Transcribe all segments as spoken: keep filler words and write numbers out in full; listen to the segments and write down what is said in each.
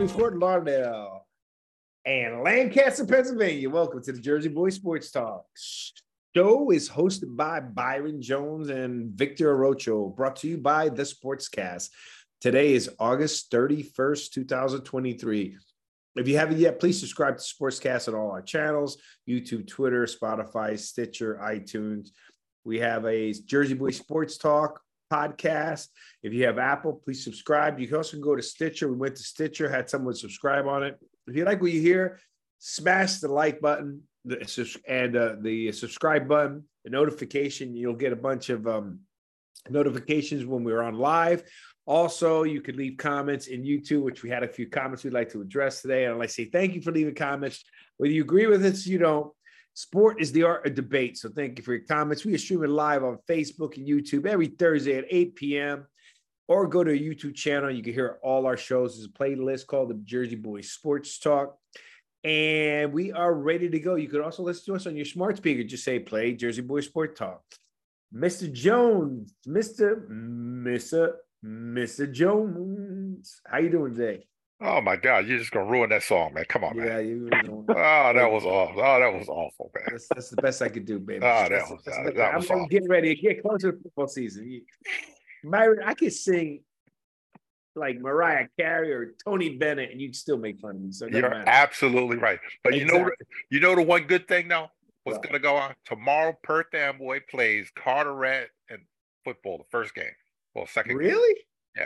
between Fort Lauderdale and Lancaster, Pennsylvania. Welcome to the Jersey Boys Sports Talk. Show is hosted by Byron Jones and Victor Arocho, brought to you by The Sportscast. Today is August thirty-first, two thousand twenty-three. If you haven't yet, please subscribe to Sportscast on all our channels, YouTube, Twitter, Spotify, Stitcher, iTunes. We have a Jersey Boys Sports Talk podcast. If you have Apple, please subscribe. You can also go to Stitcher. We went to Stitcher, had someone subscribe on it. If you like what you hear, smash the like button the, and uh, the subscribe button, the notification. You'll get a bunch of um, notifications when we're on live. Also, you could leave comments in YouTube, which we had a few comments we'd like to address today. And I'd like to say thank you for leaving comments. Whether you agree with us, you don't. Sport is the art of debate. So thank you for your comments. We are streaming live on Facebook and YouTube every Thursday at eight p.m. Or go to a YouTube channel. You can hear all our shows. There's a playlist called the Jersey Boys Sports Talk. And we are ready to go. You could also listen to us on your smart speaker. Just say play Jersey Boys Sports Talk. Mister Jones, Mister Mister Mister Jones, how you doing today? Oh my God, you're just gonna ruin that song, man. Come on, man. Yeah, you know. Oh, that was awful. Oh, that was awful, man. That's, that's the best I could do, baby. Oh, that that's, was, that's, uh, that's, that I'm, was I'm awful. getting ready to get closer to football season. Myron, I could sing like Mariah Carey or Tony Bennett, and you'd still make fun of me. So it doesn't You're matter. absolutely right. But you know, Exactly. you know the one good thing now. What's What? gonna go on tomorrow? Perth Amboy plays Carteret and football, the first game. Well, second. Game. Really? Yes.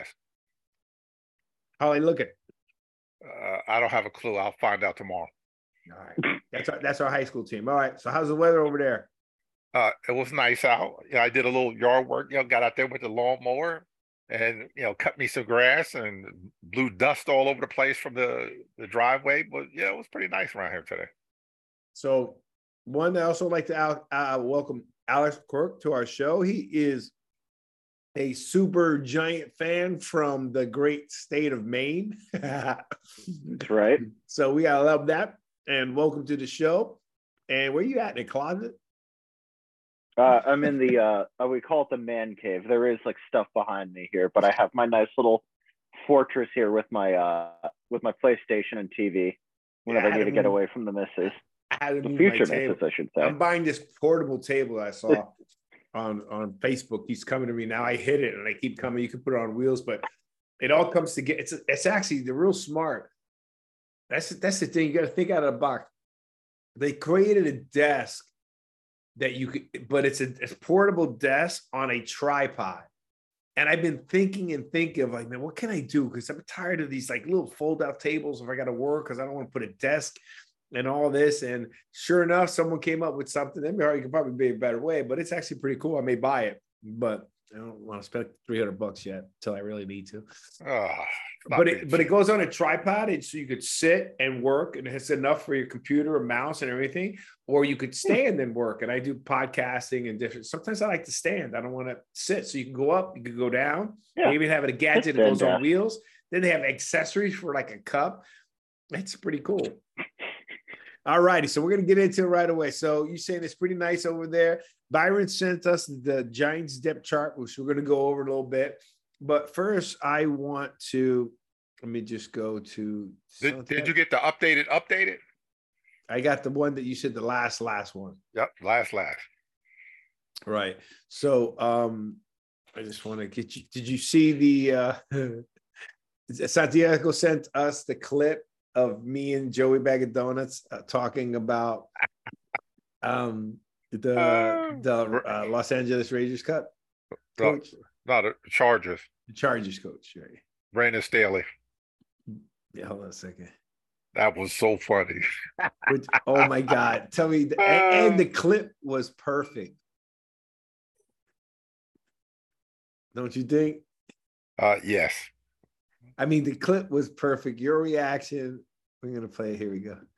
How I look at? Uh, I don't have a clue. I'll find out tomorrow. All right. That's our, that's our high school team. All right. So how's the weather over there? Uh, it was nice out. Yeah, I did a little yard work. You know, got out there with the lawnmower, and you know, cut me some grass and blew dust all over the place from the the driveway. But yeah, it was pretty nice around here today. So one, I also like to out, uh, welcome Alex Quirk to our show. He is a super giant fan from the great state of Maine. That's right. So we gotta love that. And welcome to the show. And where you at, in the closet? Uh, I'm in the, uh, uh, we call it the man cave. There is like stuff behind me here, but I have my nice little fortress here with my, uh, with my PlayStation and T V whenever Yeah, I need to get move, away from the missus. I had to The move future my table. missus, I should say. I'm buying this portable table I saw on, on Facebook. He's coming to me now. I hit it and they keep coming. You can put it on wheels, but it all comes together. It's, it's actually, they're real smart. That's, that's the thing. You got to think out of the box. They created a desk that you could, but it's a, a portable desk on a tripod. And I've been thinking and thinking of like, man, what can I do? Because I'm tired of these like little fold out tables if I got to work, because I don't want to put a desk and all this. And sure enough, someone came up with something. That you could probably be a better way, but it's actually pretty cool. I may buy it, but I don't want to spend three hundred bucks yet until I really need to. Oh, But it, but it goes on a tripod, and so you could sit and work, and it's enough for your computer, a mouse, and everything. Or you could stand and work. And I do podcasting and different. Sometimes I like to stand. I don't want to sit. So you can go up, you can go down. Yeah. They even have a gadget that Stand goes on down. wheels. Then they have accessories for like a cup. It's pretty cool. All righty, so we're gonna get into it right away. So you're saying it's pretty nice over there. Byron sent us the Giants depth chart, which we're gonna go over a little bit. But first, I want to let me just go to. Did, did you get the updated updated? I got the one that you said, the last last one. Yep, last last. Right. So um, I just want to get you. Did you see the? Uh, Santiago sent us the clip of me and Joey Bag of Donuts uh, talking about um, the the uh, Los Angeles Rangers cut coach, No, the Chargers. the Chargers coach, right? Brandon Staley. Yeah, hold on a second. That was so funny. Which, oh my God! Tell me, and, and the clip was perfect. Don't you think? Uh, yes. I mean, the clip was perfect. Your reaction. We're gonna play it. Here we go.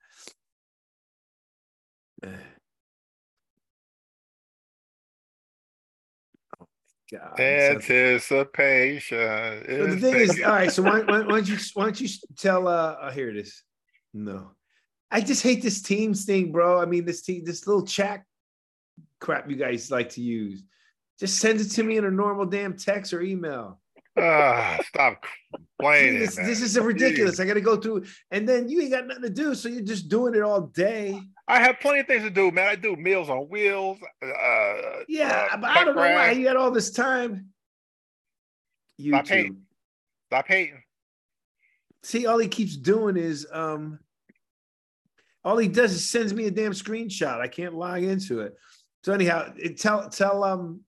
Oh my God. Anticipation. So the thing is, all right. So why, why, why don't you why don't you tell? Uh, oh, here it is. No, I just hate this Teams thing, bro. I mean, this team, this little chat crap you guys like to use. Just send it to me in a normal damn text or email. Ah, stop Complaining, this, man. this is ridiculous. Jeez. I got to go through, and then you ain't got nothing to do, so you're just doing it all day. I have plenty of things to do, man. I do Meals on Wheels. Uh, Yeah, uh, but I don't know why grass. you got all this time. Stop YouTube. hating. Stop hating. See, all he keeps doing is um, all he does is sends me a damn screenshot. I can't log into it. So anyhow, it, tell tell um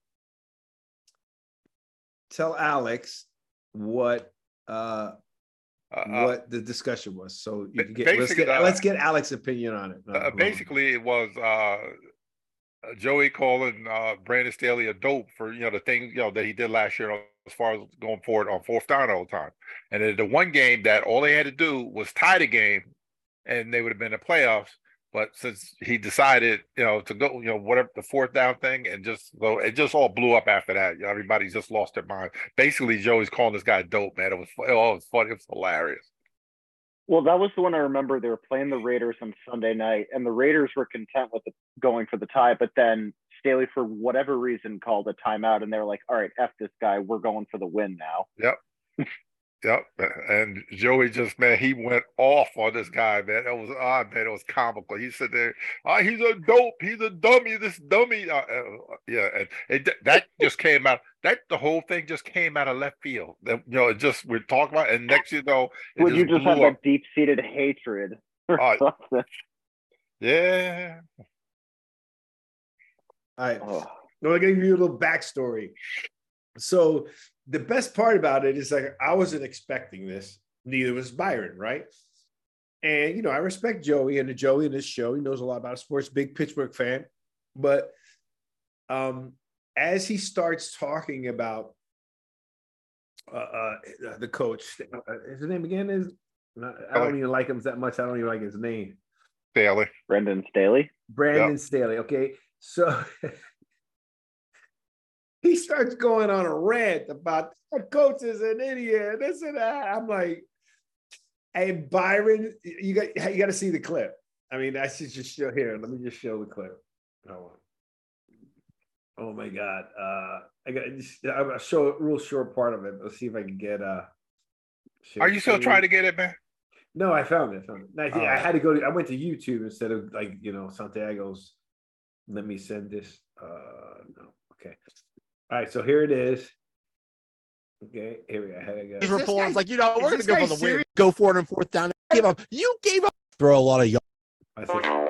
tell Alex what uh Uh, what the discussion was. So you ba- can get let's basically, get uh, let's get Alex's opinion on it. uh, uh, basically, it was uh, uh, Joey calling uh, Brandon Staley a dope for you know the thing you know that he did last year as far as going forward on fourth down all the time. And then the one game that all they had to do was tie the game, and they would have been in the playoffs. But since he decided, you know, to go, you know, whatever the fourth down thing, and just so it just all blew up after that. You know, everybody just lost their mind. Basically, Joey's calling this guy dope, man. It was, oh, it was funny. It was hilarious. Well, that was the one I remember. They were playing the Raiders on Sunday night, and the Raiders were content with the, going for the tie. But then Staley, for whatever reason, called a timeout, and they were like, "All right, F this guy. We're going for the win now." Yep. Yep, and Joey just, man, he went off on this guy, man. It was odd, man. It was comical. He said there, oh, he's a dope. He's a dummy. This dummy. Uh, uh, yeah, and it, that just came out. That the whole thing just came out of left field. That, you know, it just we're talking about, and next you know, it Would you just have blew up. that deep-seated hatred or Uh, something? Yeah. All right. Oh. Well, I'm gonna give you a little backstory. So the best part about it is like I wasn't expecting this. Neither was Byron, right? And you know, I respect Joey and the Joey in this show. He knows a lot about sports, big Pittsburgh fan. But um, as he starts talking about uh, uh, the coach, uh, his name again is I don't even like him that much. I don't even like his name. Staley. Brendan Staley. Brandon Yep. Staley. Okay, so. He starts going on a rant about the coach is an idiot, this and that. I'm like, hey, Byron, you got you got to see the clip. I mean, I should just show here. Let me just show the clip. Hold on. Oh my God. Uh, I got I'm gonna show a real short part of it. Let's see if I can get uh Are you still trying to get it, man? No, I found it. I, found it. No, I, Oh. I had to go to, I went to YouTube instead of like, you know, Santiago's. Let me send this. Uh no, okay. All right, so here it is. Okay, here we go. How I These go. reports like, you know, we're this gonna guy go for the win. serious? Go for it on fourth down. Give up. You gave up. Throw a lot of yards. I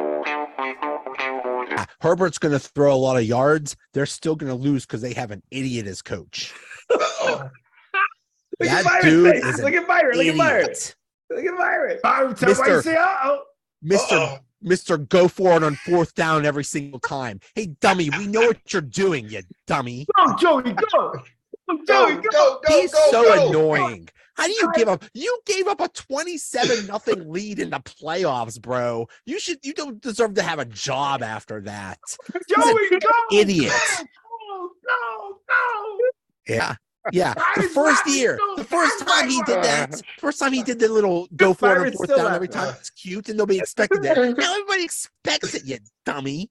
think, Herbert's gonna throw a lot of yards. They're still gonna lose because they have an idiot as coach. Look That at Byron dude face. is an Look at Byron. Look at Byron. Idiot. Look at Byron. Byron, tell why you Mister say, uh-oh. Mister Uh-oh. Mister Go for it on fourth down every single time. Hey, dummy, we know what you're doing, you dummy. Go, Joey, go. Go, Joey, go. go, go, He's go, so go. annoying. How do you give up? You gave up a twenty-seven nothing lead in the playoffs, bro. You should you don't deserve to have a job after that. Joey, go. Idiot. Go, go, go. Yeah. Yeah. The Byron's first laughing, year, too. the first time he did that, Byron's first time he did the little go for it on Byron's fourth still down every laughing. time, it's cute and nobody expected that. Now everybody expects it, you dummy.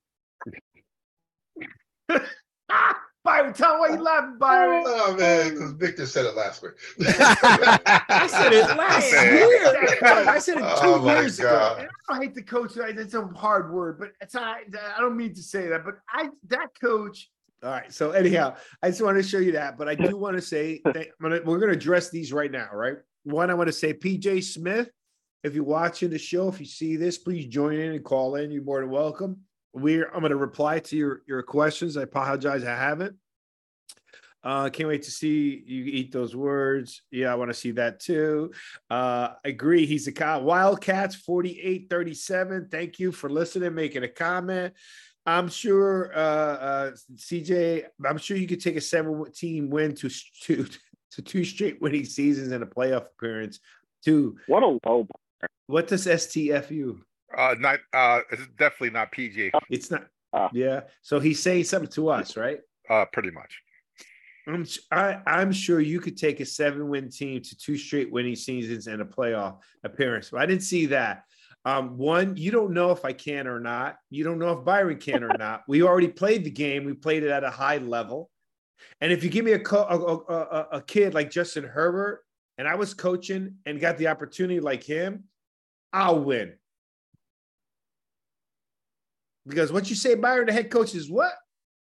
Ah, Byron, tell him why you laughing, Byron. Oh man, because Victor said it last week. I said it last Man. year. I said it two Oh, my years ago. God. And I don't hate the coach. It's a hard word, but it's I, I don't mean to say that. But I that coach. All right. So anyhow, I just want to show you that. But I do want to say that I'm gonna, we're going to address these right now. Right. One, I want to say P J Smith. If you're watching the show, if you see this, please join in and call in. You're more than welcome. We're I'm going to reply to your your questions. I apologize, I haven't. Uh, can't wait to see you eat those words. Yeah, I want to see that too. Uh, agree. He's a cow. Wildcats forty-eight thirty-seven. Thank you for listening, making a comment. I'm sure, uh, uh, C J, I'm sure you could take a seven-team win to, to, to two straight winning seasons and a playoff appearance. To What a low. what does S T F U? Uh, not. Uh, it's definitely not P G. It's not. Oh. Yeah. So he's saying something to us, right? Uh, pretty much. I'm I, I'm sure you could take a seven-win team to two straight winning seasons and a playoff appearance. But I didn't see that. Um, one, you don't know if I can or not. You don't know if Byron can or not. We already played the game. We played it at a high level. And if you give me a co- a, a, a, a kid like Justin Herbert and I was coaching and got the opportunity like him, I'll win. Because what you say, Byron, the head coach is what?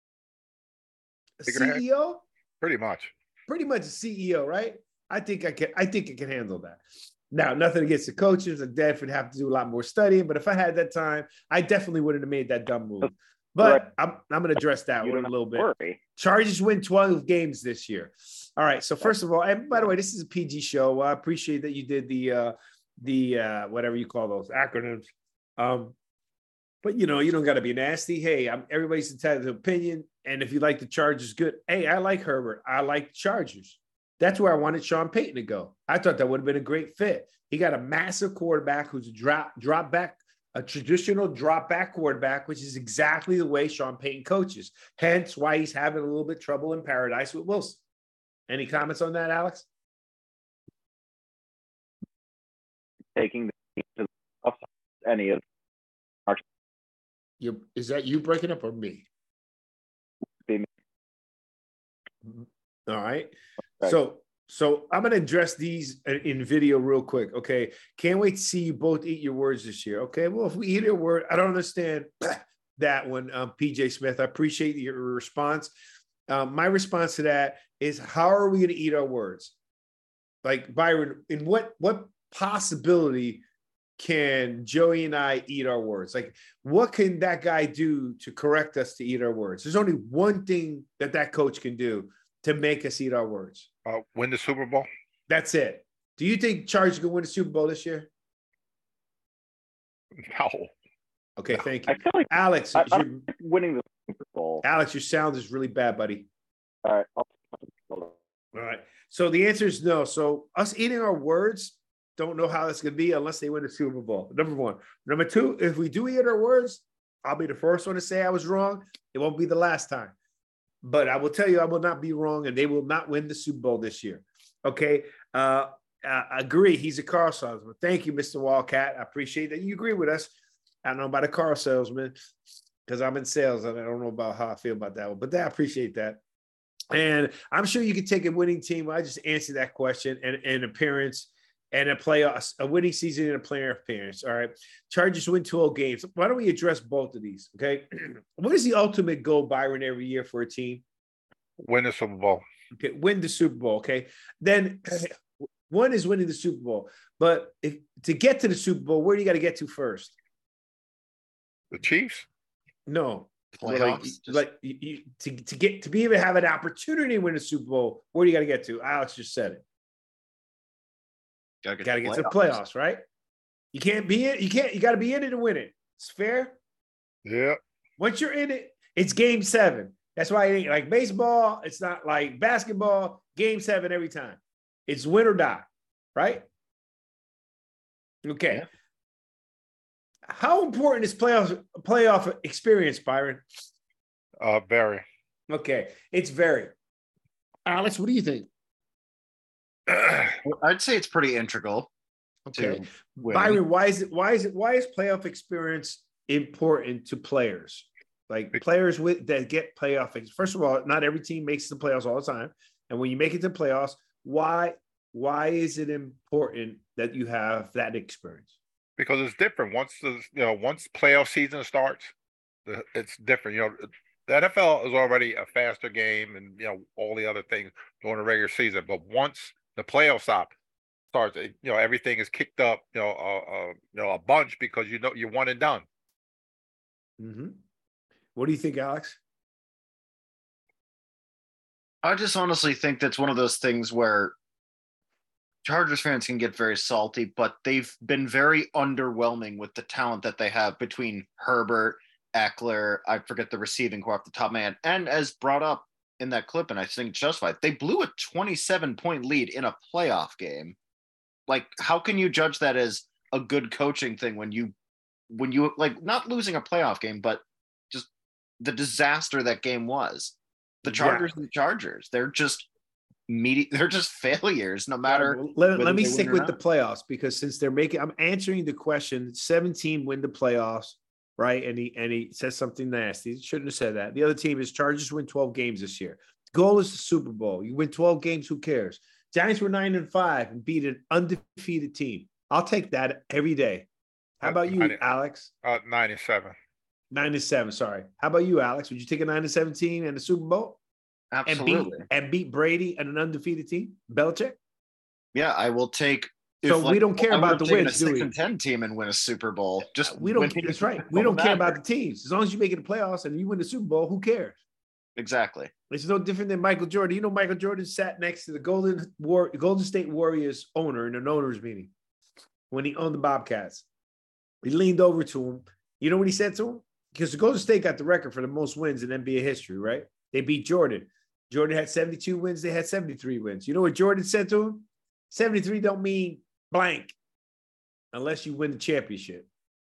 A C E O? Pretty much. Pretty much a C E O, right? I think I can. I think I can handle that. Now, nothing against the coaches. The dad would have to do a lot more studying. But if I had that time, I definitely wouldn't have made that dumb move. But right. I'm I'm going to address that one a little bit. Worry. Chargers win twelve games this year. All right. So first of all, and by the way, this is a P G show. I appreciate that you did the uh, the uh, whatever you call those acronyms. Um, but you know, you don't got to be nasty. Hey, I'm everybody's entitled to opinion. And if you like the Chargers, good. Hey, I like Herbert. I like Chargers. That's where I wanted Sean Payton to go. I thought that would have been a great fit. He got a massive quarterback who's a drop, drop back, a traditional drop back quarterback, which is exactly the way Sean Payton coaches. Hence why he's having a little bit trouble in paradise with Wilson. Any comments on that, Alex? Taking the any of our you is that you breaking up or me? Me. All right. So, so I'm going to address these in video real quick. Okay. Can't wait to see you both eat your words this year. Okay. Well, if we eat your word, I don't understand that one, um, P J Smith. I appreciate your response. Um, my response to that is, how are we going to eat our words? Like, Byron, in what, what possibility can Joey and I eat our words? Like, what can that guy do to correct us to eat our words? There's only one thing that that coach can do to make us eat our words. Uh, win the Super Bowl. That's it. Do you think Chargers can win the Super Bowl this year? No. Okay, thank you. I feel like Alex, I, your, winning the Super Bowl. Alex, your sound is really bad, buddy. All right. I'll, All right. So the answer is no. So us eating our words, don't know how that's going to be unless they win the Super Bowl. Number one. Number two, if we do eat our words, I'll be the first one to say I was wrong. It won't be the last time. But I will tell you, I will not be wrong, and they will not win the Super Bowl this year. Okay. Uh, I agree. He's a car salesman. Thank you, Mister Wildcat. I appreciate that you agree with us. I don't know about a car salesman because I'm in sales, and I don't know about how I feel about that one, but I appreciate that. And I'm sure you can take a winning team. I just answered that question and an appearance and a playoffs, a winning season and a player appearance. All right. Chargers win twelve games. Why don't we address both of these? Okay. What is the ultimate goal, Byron, every year for a team? Win the Super Bowl. Okay. Win the Super Bowl. Okay. Then one is winning the Super Bowl. But if to get to the Super Bowl, where do you got to get to first? The Chiefs? No. Playoffs. Like, like you, you, to, to get to be able to have an opportunity to win a Super Bowl, where do you got to get to? Alex just said it. Gotta get, Got to get to the playoffs, right? You can't be in. You can't. You got to be in it to win it. It's fair. Yeah. Once you're in it, it's game seven. That's why it ain't like baseball. It's not like basketball. Game seven every time. It's win or die, right? Okay. Yeah. How important is playoff playoff experience, Byron? Uh, very. Okay, it's very. Alex, what do you think? I'd say it's pretty integral. Okay, to winning. Byron, why is it? Why is it? Why is playoff experience important to players? Like players with that get playoff. First of all, not every team makes the playoffs all the time, and when you make it to playoffs, why? Why is it important that you have that experience? Because it's different. Once the you know once playoff season starts, the, it's different. You know, the N F L is already a faster game, and you know all the other things during the regular season. But once the playoff stop starts, you know everything is kicked up. You know, uh, uh, you know a bunch because you know you're one and done. Mm-hmm. What do you think, Alex? I just honestly think that's one of those things where Chargers fans can get very salty, but they've been very underwhelming with the talent that they have between Herbert, Eckler, I forget the receiving core off the top of my head, and as brought up in that clip, and I think justified, they blew a twenty-seven point lead in a playoff game. Like, how can you judge that as a good coaching thing when you, when you like not losing a playoff game, but just the disaster that game was? The Chargers Yeah. and the Chargers, they're just Medi- they're just failures, no matter. Let, let me they stick win or with the not. playoffs because since they're making, I'm answering the question. seventeen win the playoffs, right? And he and he says something nasty. He shouldn't have said that. The other team is Chargers win twelve games this year. Goal is the Super Bowl. You win twelve games, who cares? Giants were nine and five and beat an undefeated team. I'll take that every day. How about you, nine, Alex? Uh, nine and seven. Nine and seven. Sorry. How about you, Alex? Would you take a nine and seventeen and the Super Bowl? Absolutely. And beat, and beat Brady and an undefeated team? Belichick? Yeah, I will take. So we don't care I about would've the taken wins, a do we? six and ten team and win a Super Bowl. Just we don't. winning That's right. We don't don't care matter. about the teams. As long as you make it the playoffs and you win the Super Bowl, who cares? Exactly. It's no different than Michael Jordan. You know, Michael Jordan sat next to the Golden War, Golden State Warriors owner in an owners meeting when he owned the Bobcats. He leaned over to him. You know what he said to him? Because the Golden State got the record for the most wins in N B A history, right? They beat Jordan. Jordan had seventy-two wins. They had seventy-three wins. You know what Jordan said to him? seventy-three don't mean blank unless you win the championship.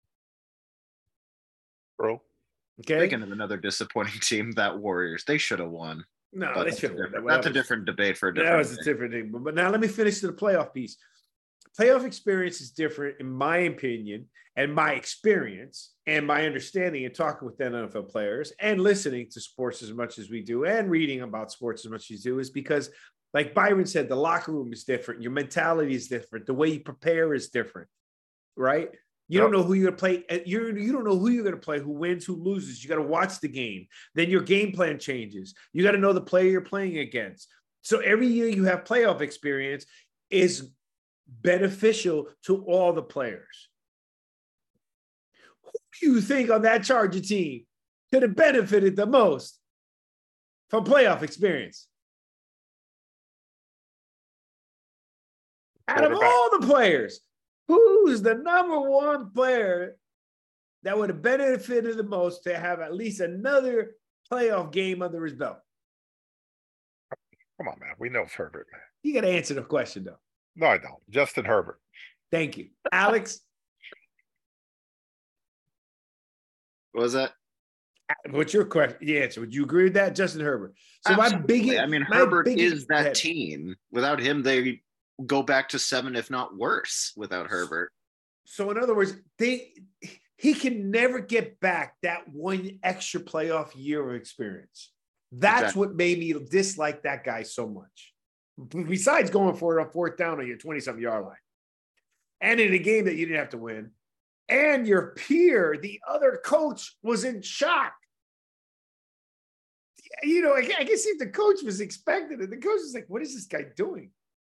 Bro. Okay. Speaking of another disappointing team, that Warriors, they should have won. No, But they that's, a should have. different, that's a different debate for a different That was a day. different thing. But, but now let me finish to the playoff piece. Playoff experience is different, in my opinion, and my experience and my understanding and talking with N F L players and listening to sports as much as we do and reading about sports as much as you do is because, like Byron said, the locker room is different. Your mentality is different. The way you prepare is different, right? You Yep. don't know who you're going to play. You you don't know who you're going to play, who wins, who loses. You got to watch the game. Then your game plan changes. You got to know the player you're playing against. So every year you have playoff experience is beneficial to all the players. Who do you think on that Charger team could have benefited the most from playoff experience? Out of all the players, who's the number one player that would have benefited the most to have at least another playoff game under his belt? Come on, man. We know it's Herbert, man. You got to answer the question, though. No, I don't. Justin Herbert. Thank you. Alex? What was that? What's your question? The answer. Would you agree with that, Justin Herbert? So Absolutely. my biggest, I mean, my Herbert biggest- is that ahead. team. Without him, they go back to seven, if not worse, without Herbert. So in other words, they he can never get back that one extra playoff year of experience. That's Exactly. what made me dislike that guy so much. Besides going for it on fourth down on your twenty-something yard line. And in a game that you didn't have to win. And your peer, the other coach, was in shock. You know, I can, I can see if the coach was expecting it. The coach was like, what is this guy doing?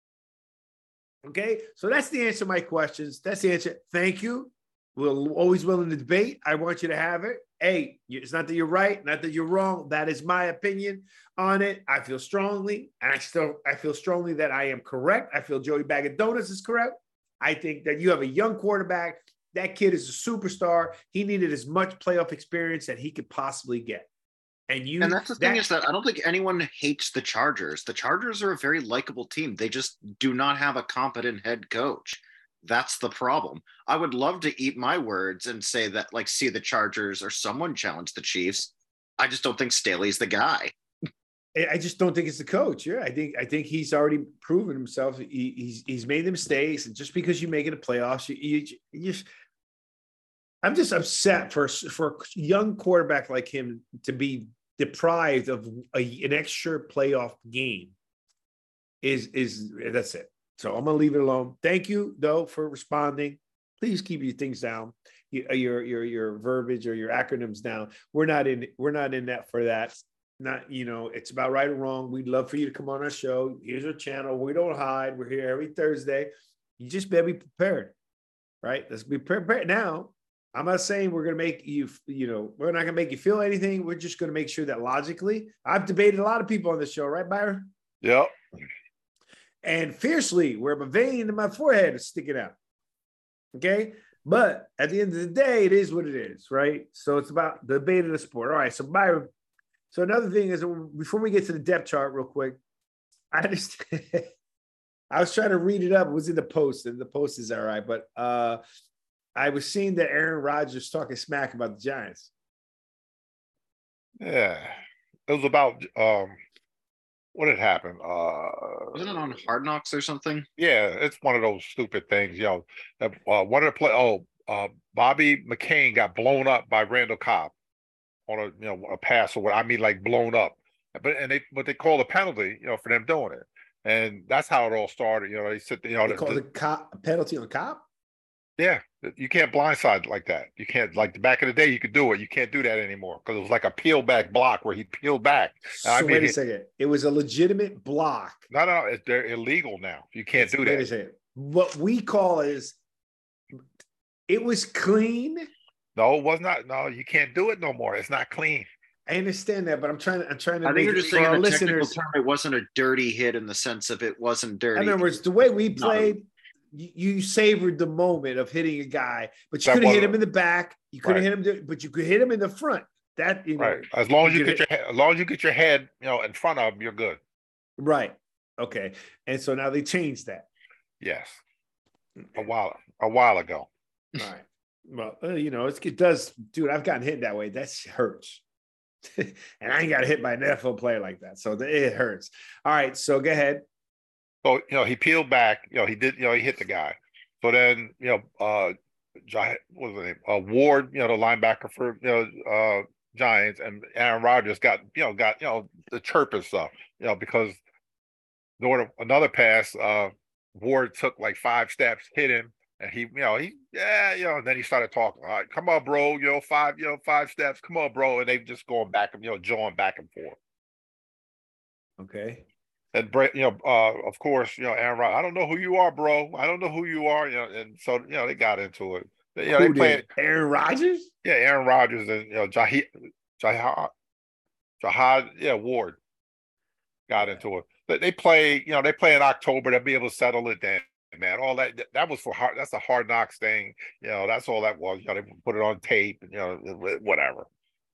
Okay, so that's the answer to my questions. That's the answer. Thank you. We're always willing to debate. I want you to have it. Hey, it's not that you're right, not that you're wrong. That is my opinion on it. I feel strongly, and I still I feel strongly that I am correct. I feel Joey Bag of Donuts is correct. I think that you have a young quarterback. That kid is a superstar. He needed as much playoff experience that he could possibly get. And you And that's the that, thing is that I don't think anyone hates the Chargers. The Chargers are a very likable team. They just do not have a competent head coach. That's the problem. I would love to eat my words and say that, like, see the Chargers or someone challenge the Chiefs. I just don't think Staley's the guy. I just don't think it's the coach. Yeah, I think I think he's already proven himself. He, he's he's made the mistakes, and just because you make it a playoffs, you, you, you just. I'm just upset for for a young quarterback like him to be deprived of a, an extra playoff game. Is is that's it. So I'm gonna leave it alone. Thank you though for responding. Please keep your things down, your your your, your verbiage or your acronyms down. We're not in we're not in that for that. Not, you know, it's about right or wrong. We'd love for you to come on our show. Here's our channel. We don't hide. We're here every Thursday. You just better be prepared, right? Let's be prepared. Now, I'm not saying we're going to make you, you know, we're not going to make you feel anything. We're just going to make sure that logically, I've debated a lot of people on this show, right, Byron? Yep. And fiercely, where my vein in my forehead is sticking out. Okay? But at the end of the day, it is what it is, right? So it's about the debate of the sport. All right, so Byron, so another thing is, before we get to the depth chart real quick, I understand. I was trying to read it up. It was in the post, and the post is all right. But uh, I was seeing that Aaron Rodgers talking smack about the Giants. Yeah. It was about um what had happened. Uh Wasn't it on Hard Knocks or something? yeah, it's one of those stupid things, you know. That, uh, one of the play oh uh Bobby McCain got blown up by Randall Cobb on a you know a pass or what I mean like blown up. But and they but they called a penalty, you know, for them doing it. And that's how it all started. You know, they said, you know, They the, called the, a cop a penalty on cop. yeah, you can't blindside like that. You can't, like back in the day, you could do it. You can't do that anymore because it was like a peel back block where he peeled back. And I So mean, wait a it- second. It was a legitimate block. no, no, it, they're illegal now. You can't It's- do wait a that. second. What we call is it was clean. No, it was not. No, you can't do it no more. It's not clean. I understand that, but I'm trying to I'm trying to I think make you're it just for thinking our the technical listeners. term. It wasn't a dirty hit in the sense of it wasn't dirty. In other words, the way we Not a- played, you, you savored the moment of hitting a guy, but you That couldn't hit wasn't- him in the back. You couldn't Right. hit him, to, but you could hit him in the front. That you know, Right. As long as you could get your hit- head, as long as you get your head, you know, in front of them, you're good. right. Okay, and so now they changed that. Yes. A while, a while ago. All right. Well, uh, you know, it's, it does, dude. I've gotten hit that way. That hurts. And I ain't got hit by an N F L player like that, so it hurts. All right, so go ahead. So, you know, he peeled back, you know, he did, you know, he hit the guy. So then, you know, uh, Gi- what was the name? Uh, Ward, you know, the linebacker for, you know, uh, Giants, and Aaron Rodgers got, you know, got, you know, the chirp and stuff, you know, because there was another pass, uh, Ward took like five steps, hit him, and he, you know, he, yeah, you know, and then he started talking. All right, come on, bro, you know, five, you know, five steps, come on, bro, and they just going back and, you know, jawing back and forth. Okay. And Brett, you know, uh, of course, you know, Aaron Rodgers, I don't know who you are, bro. I don't know who you are, you know, and so you know they got into it. You know, they Who played, did? Aaron Rodgers? yeah, Aaron Rodgers and you know, Jahid, Jahid, Jahid, yeah, Ward got into it. But they play, you know, they play in October. They'll be able to settle it down, man. All that that was for hard. That's a Hard Knocks thing. You know, that's all that was. You know, they put it on tape. You know, whatever.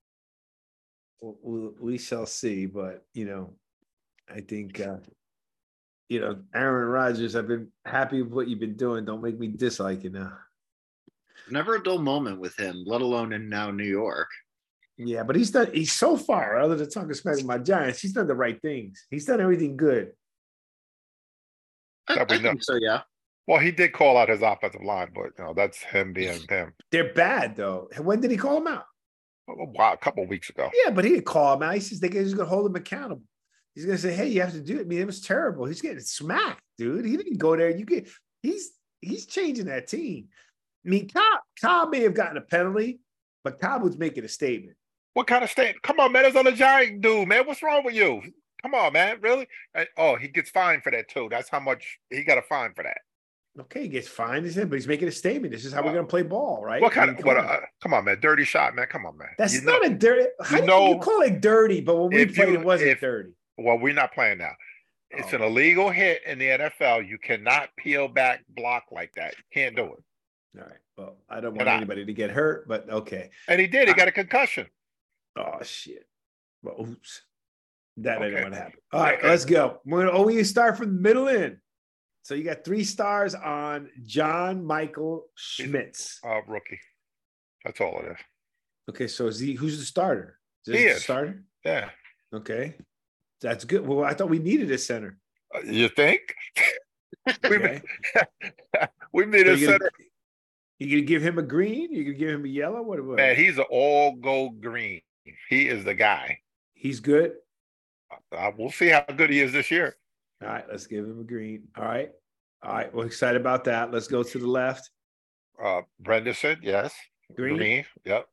We, we shall see, but you know, I think uh, you know, Aaron Rodgers. I've been happy with what you've been doing. Don't make me dislike you now. Never a dull moment with him, let alone in now New York. Yeah, but he's done. He's so far, other than talking smack with my Giants, he's done the right things. He's done everything good. I, That we I know. think so, yeah. Well, he did call out his offensive line, but you know, that's him being him. They're bad though. When did he call him out? A while, a couple of weeks ago. Yeah, but he didn't call him out. He says they're just gonna hold him accountable. He's gonna say, "Hey, you have to do it." I mean, it was terrible. He's getting smacked, dude. He didn't go there. You get. He's he's changing that team. I mean, Cobb, Cobb may have gotten a penalty, but Cobb was making a statement. What kind of state? Come on, man. That's on the Giant dude, man. What's wrong with you? Come on, man. Really? And, oh, he gets fined for that too. That's how much he got a fine for that. Okay, he gets fined, he said, but he's making a statement. This is how we're Uh, gonna play ball, right? What I kind mean, of? come What? on. Uh, come on, man. Dirty shot, man. Come on, man. That's You not know- a dirty. How you do know- you call it dirty? But when we if played, you- it wasn't if- dirty. Well, we're not playing now. It's Oh. an illegal hit in the N F L. You cannot peel back block like that. You can't do it. All right. Well, I don't You're want not. anybody to get hurt, but okay. And he did. He got a concussion. Oh shit. Well, oops. That didn't Okay. want to happen. All right, Okay. let's go. We're gonna always start from the middle end. So you got three stars on John Michael Schmitz. Uh, rookie. That's all it is. Okay, so is he who's the starter? Is He this the is. starter? Yeah. Okay. That's good. Well, I thought we needed a center. Uh, you think? we Okay. we need So a you gonna, center. you gonna give him a green? You gonna give him a yellow? What? what? Man, he's an all gold green. He is the guy. He's good. Uh, we'll see how good he is this year. All right, let's give him a green. All right. All right. We're excited about that. Let's go to the left. Uh, Brenderson, yes. Green. Yep.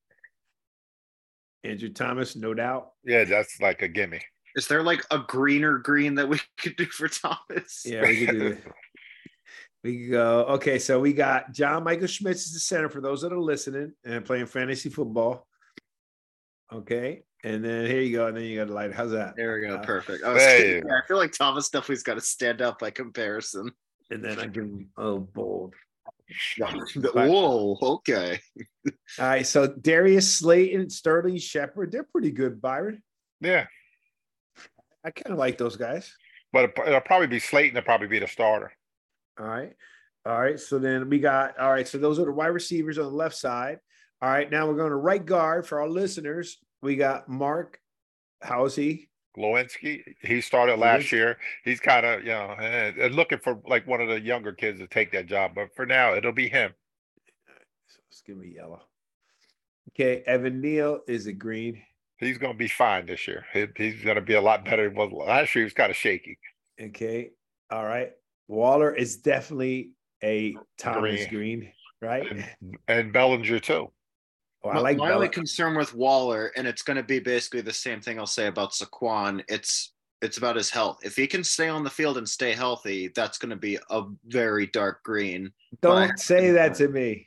Andrew Thomas, no doubt. Yeah, that's like a gimme. Is there like a greener green that we could do for Thomas? Yeah, we can do that. We can go. Okay, so we got John Michael Schmitz as the center for those that are listening and playing fantasy football. Okay. And then here you go. And then you got a light. How's that? There we go. Uh, Perfect. I, was There kidding. you go. Yeah, I feel like Thomas definitely's got to stand up by comparison. And then I give him oh bold. Whoa. Okay. All right. So Darius Slayton, Sterling Shepard, they're pretty good, Byron. Yeah. I kind of like those guys. But it'll, it'll probably be Slayton. It'll probably be the starter. All right. All right. So then we got, all right. So those are the wide receivers on the left side. All right. Now we're going to right guard for our listeners. We got Mark. How is he? Glowinski, he started last Glowinski. year. He's kind of, you know, eh, eh, looking for like one of the younger kids to take that job. But for now, it'll be him. So let's give me yellow. Okay. Evan Neal is a green. He's going to be fine this year. He, he's going to be a lot better than he was last year. He was kind of shaky. Okay. All right. Waller is definitely a Thomas Green. Green, right? And, and Bellinger too. Oh, I My, like my only Bella. concern with Waller, and it's going to be basically the same thing I'll say about Saquon. It's it's about his health. If he can stay on the field and stay healthy, that's going to be a very dark green. But I Don't say that to me.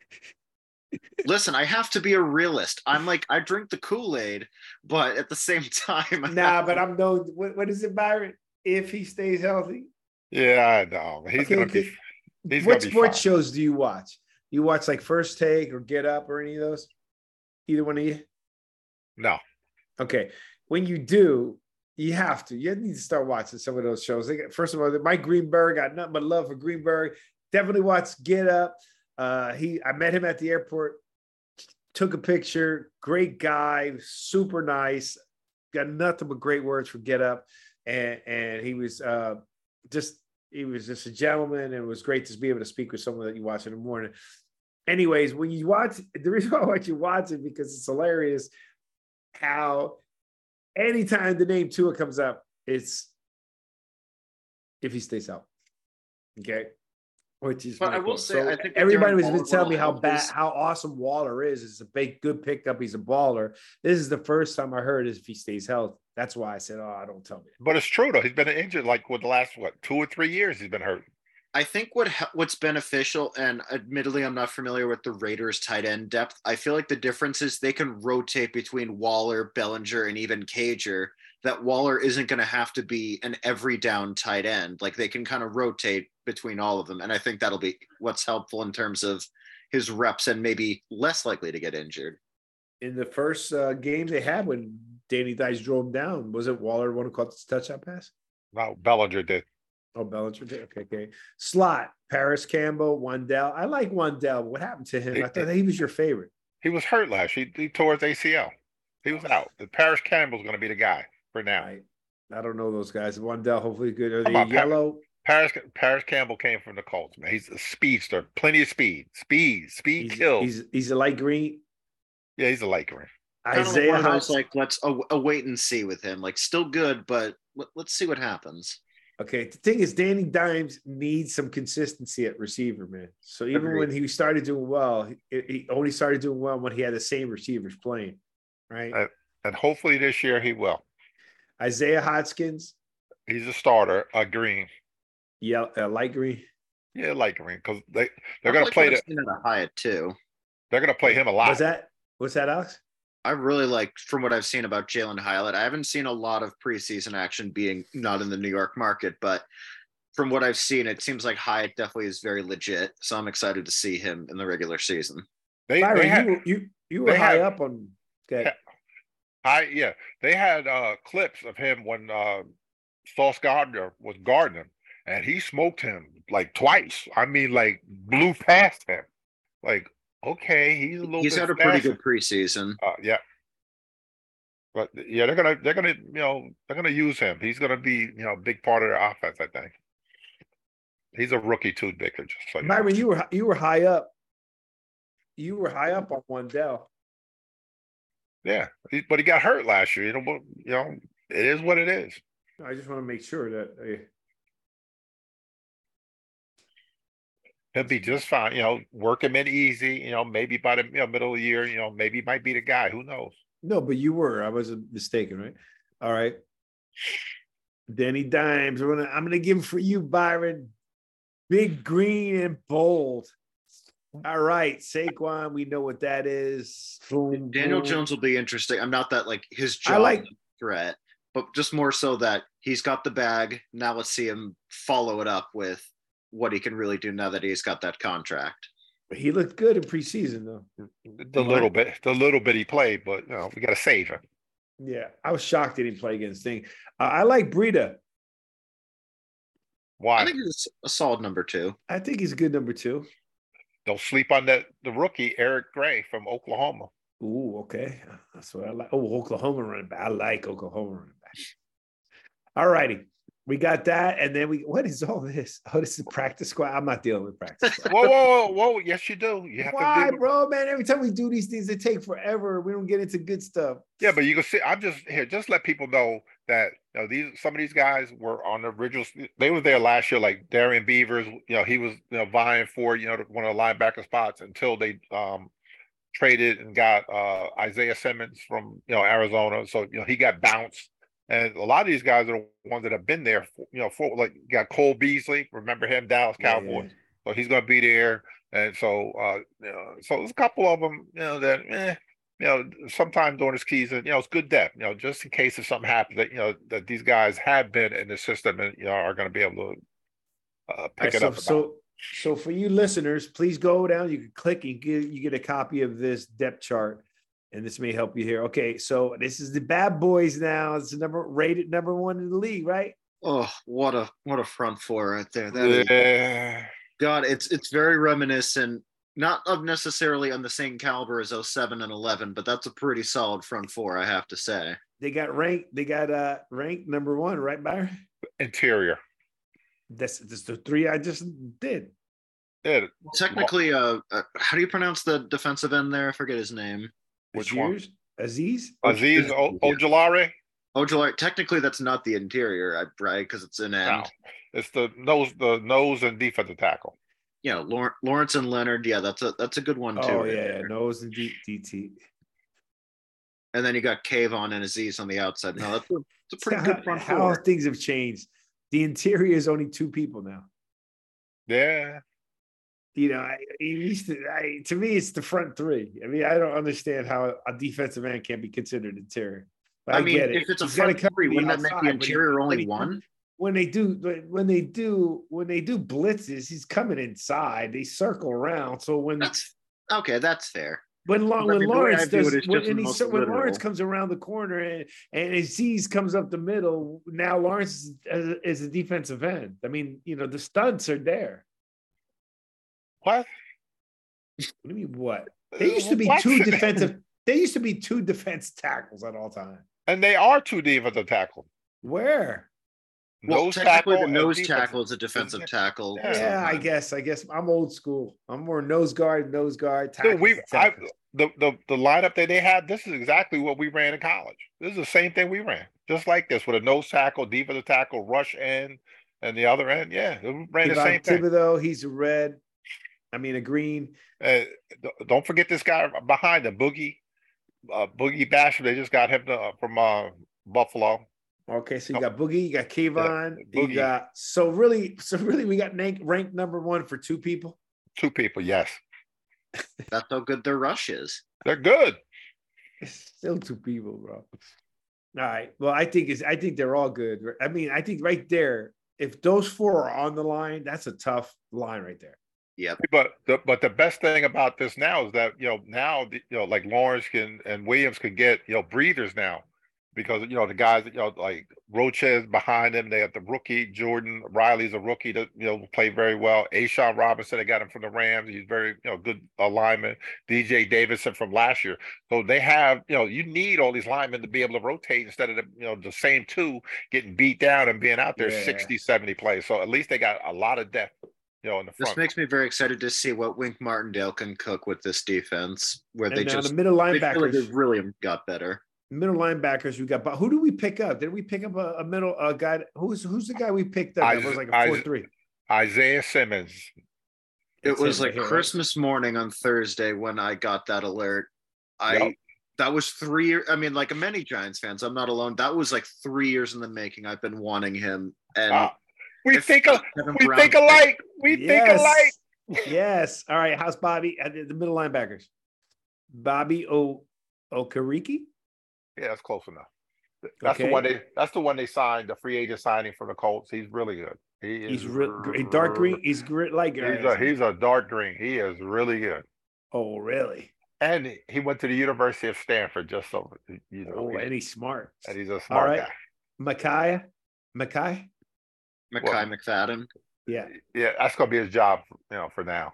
listen, I have to be a realist. I'm like, I drink the Kool-Aid, but at the same time, I Nah, have but to- I'm no. What, what is it, Byron? If he stays healthy, Yeah, I know. He's Okay, gonna okay. be. He's what gonna be sports fine. shows do you watch? You watch like First Take or Get Up or any of those? Either one of you? No, Okay. When you do, you have to. You need to start watching some of those shows. They got, first of all, Mike Greenberg, got nothing but love for Greenberg. Definitely watch Get Up. Uh, he, I met him at the airport, took a picture. Great guy, super nice. Got nothing but great words for Get Up, and and he was uh, just he was just a gentleman, and it was great to be able to speak with someone that you watch in the morning. Anyways, when you watch, the reason why I want you to watch it because it's hilarious how anytime the name Tua comes up, it's if he stays out. Okay. Which is But really I will cool. say, So I think that everybody Darren was Waller been telling will me how help bad, his- how awesome Waller is. It's a big, good pickup. He's a baller. This is the first time I heard is if he stays healthy. That's why I said, "Oh, don't tell me." but it's true though. He's been injured like with the last what two or three years. He's been hurt. I think what he- what's beneficial, and admittedly, I'm not familiar with the Raiders' tight end depth. I feel like the difference is they can rotate between Waller, Bellinger, and even Cager. That Waller isn't going to have to be an every down tight end. Like they can kind of rotate between all of them, and I think that'll be what's helpful in terms of his reps and maybe less likely to get injured. In the first uh, game they had when Danny Dice drove him down, was it Waller one who caught the touchdown pass? No, Bellinger did. Oh, Bellinger did. Okay, okay. Slot, Paris Campbell, Wandell. I like Wandell. What happened to him? I thought he was your favorite. He was hurt last year. He, he tore his A C L. He was out. The Paris Campbell's going to be the guy for now. I, I don't know those guys. Wandell, hopefully good. Are How they about Pat- yellow? Paris Paris Campbell came from the Colts, man. He's a speedster, plenty of speed, speed, speed He's, kills. he's he's a light green. Yeah, he's a light green. Kind of like Isaiah one of those, Hodgson. like let's a, a wait and see with him. Like still good, but let, let's see what happens. Okay, the thing is, Danny Dimes needs some consistency at receiver, man. So even Agreed. when he started doing well, he, he only started doing well when he had the same receivers playing, right? Uh, And hopefully this year he will. Isaiah Hodgkins, He's a starter, a green. yeah, uh, light green. Yeah, light green because they they're I going to like play what the, I've seen at a Hyatt too. they're going to play him a lot. Was that what's that, Alex? I really like from what I've seen about Jalen Hyatt. I haven't seen a lot of preseason action being not in the New York market, but from what I've seen, it seems like Hyatt definitely is very legit. So I'm excited to see him in the regular season. They, Byron, they had, you were you you were they high had- up on that. I yeah, they had uh clips of him when uh Sauce Gardner was guarding him, and he smoked him like twice. I mean, like blew past him. Like, okay, he's a little. He's bit had a pretty faster. good preseason. Uh, yeah, but yeah, they're gonna they're gonna you know they're gonna use him. He's gonna be you know a big part of their offense. I think he's a rookie too, Victor. Just so you know. Byron, you were you were high up. You were high up on Wandell. Yeah, he, but he got hurt last year. You know, but, you know, it is what it is. I just want to make sure that uh, He'll be just fine. You know, work him in easy. You know, maybe by the you know, middle of the year, you know, maybe he might be the guy. Who knows? no, but you were. I was mistaken, right? All right. Danny Dimes. We're gonna, I'm gonna give him for you, Byron. Big green and bold. All right, Saquon. We know what that is. Boom, Daniel boom. Jones will be interesting. I'm not that like his job I like- threat, but just more so that he's got the bag. Now let's see him follow it up with what he can really do now that he's got that contract. He looked good in preseason, though. The little bit, the little bit he played, but you know, we got to save him. Yeah, I was shocked he didn't play against Sting. Uh, I like Breida. Why? I think he's a solid number two. I think he's a good number two. Don't sleep on that the rookie Eric Gray from Oklahoma. Ooh, okay. That's what I like. Oh, Oklahoma running back. I like Oklahoma running back. All righty. We got that, and then we. What is all this? Oh, this is practice squad. I'm not dealing with practice squad. Whoa, whoa, whoa, whoa! Yes, you do. You have Why, to do. bro, man? Every time we do these things, they take forever. We don't get into good stuff. Yeah, but you can see. I'm just here. Just let people know that you know these some of these guys were on the original. They were there last year, like Darian Beavers. You know, he was you know vying for you know one of the linebacker spots until they um traded and got uh Isaiah Simmons from you know Arizona. So you know he got bounced. And a lot of these guys are the ones that have been there, for, you know, for like you got Cole Beasley. Remember him, Dallas Cowboys. Yeah, yeah. So he's going to be there. And so, uh, you know, so there's a couple of them, you know, that, eh, you know, sometimes during this season, you know, it's good depth, you know, just in case if something happens that, you know, that these guys have been in the system and, you know, are going to be able to uh, pick right, it so, up. So, so for you listeners, please go down. You can click and get, you get a copy of this depth chart. And this may help you here. Okay, so this is the Bad Boys now. It's the number rated number one in the league, right? Oh, what a what a front four right there. That yeah. Is, God, it's it's very reminiscent, not of necessarily on the same caliber as oh seven and eleven, but that's a pretty solid front four, I have to say. They got ranked. They got uh ranked number one, right, Byron? Interior. That's that's the three I just did. Yeah. Technically, uh, uh, how do you pronounce the defensive end there? I forget his name. Which one? Aziz? Aziz Ojulari? Ojulari. Technically, that's not the interior, right? Because it's an end. No, it's the nose, the nose and defensive tackle. Yeah, Lawrence and Leonard. Yeah, that's a that's a good one too. Oh right yeah, there. Nose and D T. And then you got Kayvon and Aziz on the outside. No, that's a, that's a pretty good front how four. Things have changed. The interior is only two people now. Yeah. You know, I, used to, I, to me, it's the front three. I mean, I don't understand how a defensive end can't be considered interior. But I, I mean, get it. If it's a He's front three, wouldn't that make the interior only one? When they do, when they do, when they do blitzes, he's coming inside. They circle around. So when that's okay, that's fair. When, when, when Lawrence does, when, when, he, when Lawrence comes around the corner and and Aziz comes up the middle, now Lawrence is, is a defensive end. I mean, you know, the stunts are there. What? What do you mean what? There used to be what? two defensive. There used to be two defense tackles at all times. And they are two defensive tackles. Where? Well, nose technically, tackle the nose tackle is a defensive tackle. Yeah, yeah I guess. I guess I'm old school. I'm more nose guard, nose guard. Tackle, we, I, the, the the lineup that they had. This is exactly what we ran in college. This is the same thing we ran, just like this, with a nose tackle, defensive tackle, rush end, and the other end. Yeah, we ran the same thing. Thibodeau, he's a red. I mean, a green. Uh, don't forget this guy behind the Boogie, uh, Boogie Basham. They just got him to, from uh, Buffalo. Okay, so you got Boogie, you got Kayvon, yeah, you got so really, so really, we got ranked number one for two people. Two people, yes. That's how good their rush is. They're good. It's still two people, bro. All right. Well, I think it's. I think they're all good. I mean, I think right there, if those four are on the line, that's a tough line right there. Yeah, but the but the best thing about this now is that you know now you know like Lawrence can and Williams can get you know breathers now, because you know the guys you know like Roches behind them. They have the rookie Jordan Riley's a rookie that you know play very well. Ashawn Robinson, they got him from the Rams. He's very you know good alignment. D J Davidson from last year. So they have you know you need all these linemen to be able to rotate instead of the, you know the same two getting beat down and being out there yeah. sixty, seventy plays. So at least they got a lot of depth. You know, in the front. This makes me very excited to see what Wink Martindale can cook with this defense, where and they just the middle linebackers they really got better. Middle linebackers, we got. But who do we pick up? Did we pick up a, a middle a guy? Who's who's the guy we picked up? That was like a four three. Isaiah Simmons. It it's was like right Christmas here, right? morning on Thursday when I got that alert. I yep. that was three years. I mean, like many Giants fans, I'm not alone. That was like three years in the making. I've been wanting him, and. Uh, We think a, we Brown think alike. We yes. think alike. Yes. All right. How's Bobby at the middle linebackers? Bobby O Okereke? Yeah, that's close enough. That's okay. the one they that's the one they signed, the free agent signing for the Colts. He's really good. He he's re- dark green. He's grit like he's a, he's a dark green. He is really good. Oh, really? And he went to the University of Stanford just so you know. Oh, and he's smart. And he's a smart All right. guy. Micaiah? Micaiah? Mekhi well, McFadden. Yeah. Yeah, that's gonna be his job, you know, for now.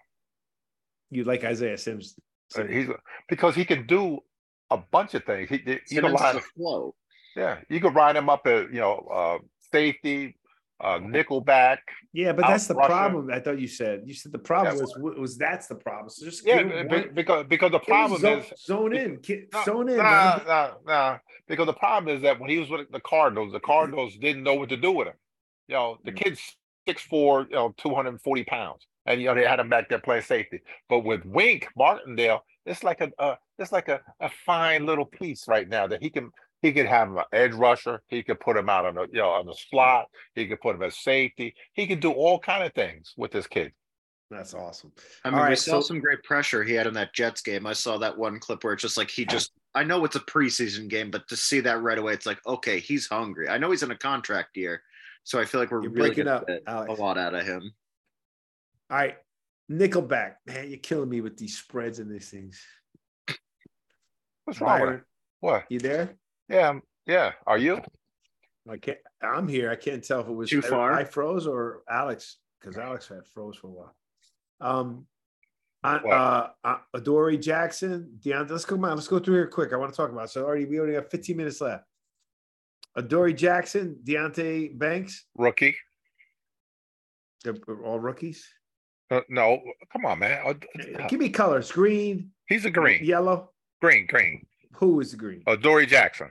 You like Isaiah Sims? Uh, he's because he can do a bunch of things. He, he you can line flow. Yeah, you could ride him up at you know uh, safety, uh, nickelback. Yeah, but out that's the rusher. problem. I thought you said. You said the problem Yeah, was was that's the problem. So just Yeah, give them be- one. because because the Give them problem zone, is zone bec- in, ki- no, zone in. nah, man. nah, nah. Because the problem is that when he was with the Cardinals, the Cardinals didn't know what to do with him. You know, the Mm. kid's six four, you know, two hundred forty pounds, and you know they had him back there playing safety. But with Wink Martindale, it's like a, uh, it's like a, a fine little piece right now that he can he could have him an edge rusher. He could put him out on the you know on the slot. He could put him as safety. He could do all kind of things with this kid. That's awesome. I All mean, we right, saw so- some great pressure he had in that Jets game. I saw that one clip where it's just like he just, I know it's a preseason game, but to see that right away, it's like, okay, he's hungry. I know he's in a contract year, so I feel like we're You're really breaking going up, to get a Alex. lot out of him. All right, Nickelback. Man, you're killing me with these spreads and these things. What's wrong with Byron, it? What? you there? Yeah, I'm- yeah. Are you? I can't. I'm here. I can't tell if it was Too far? I froze or Alex, because Alex had froze for a while. Um, I, What? uh, uh, Adoree Jackson, Deontay. Let's go. On. Let's go through here quick. I want to talk about. It. So already, we already have fifteen minutes left. Adoree Jackson, Deontay Banks. Rookie? They're all rookies. Uh, no, come on, man. Uh, Give me colors. Green, He's a green, yellow. green, green. Who is the green? Adoree Jackson.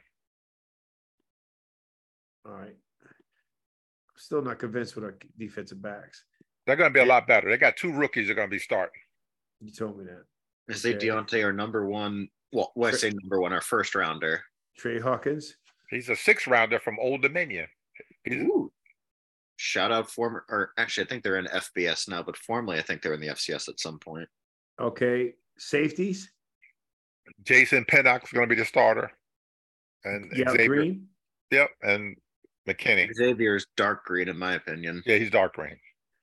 All right. Still not convinced with our defensive backs. They're going to be a lot better. They got two rookies that are going to be starting. You told me that. I say Okay. Deontay, our number one, well, when I say number one, our first rounder. Trey Hawkins. He's a six rounder from Old Dominion. He's, Ooh. Shout out former, or actually, I think they're in F B S now, but formerly, I think they were in the F C S at some point. Okay. Safeties. Jason Pinnock's going to be the starter. And Yeah, Xavier. green. Yep. And McKinney. Xavier's dark green, in my opinion. Yeah, he's dark green.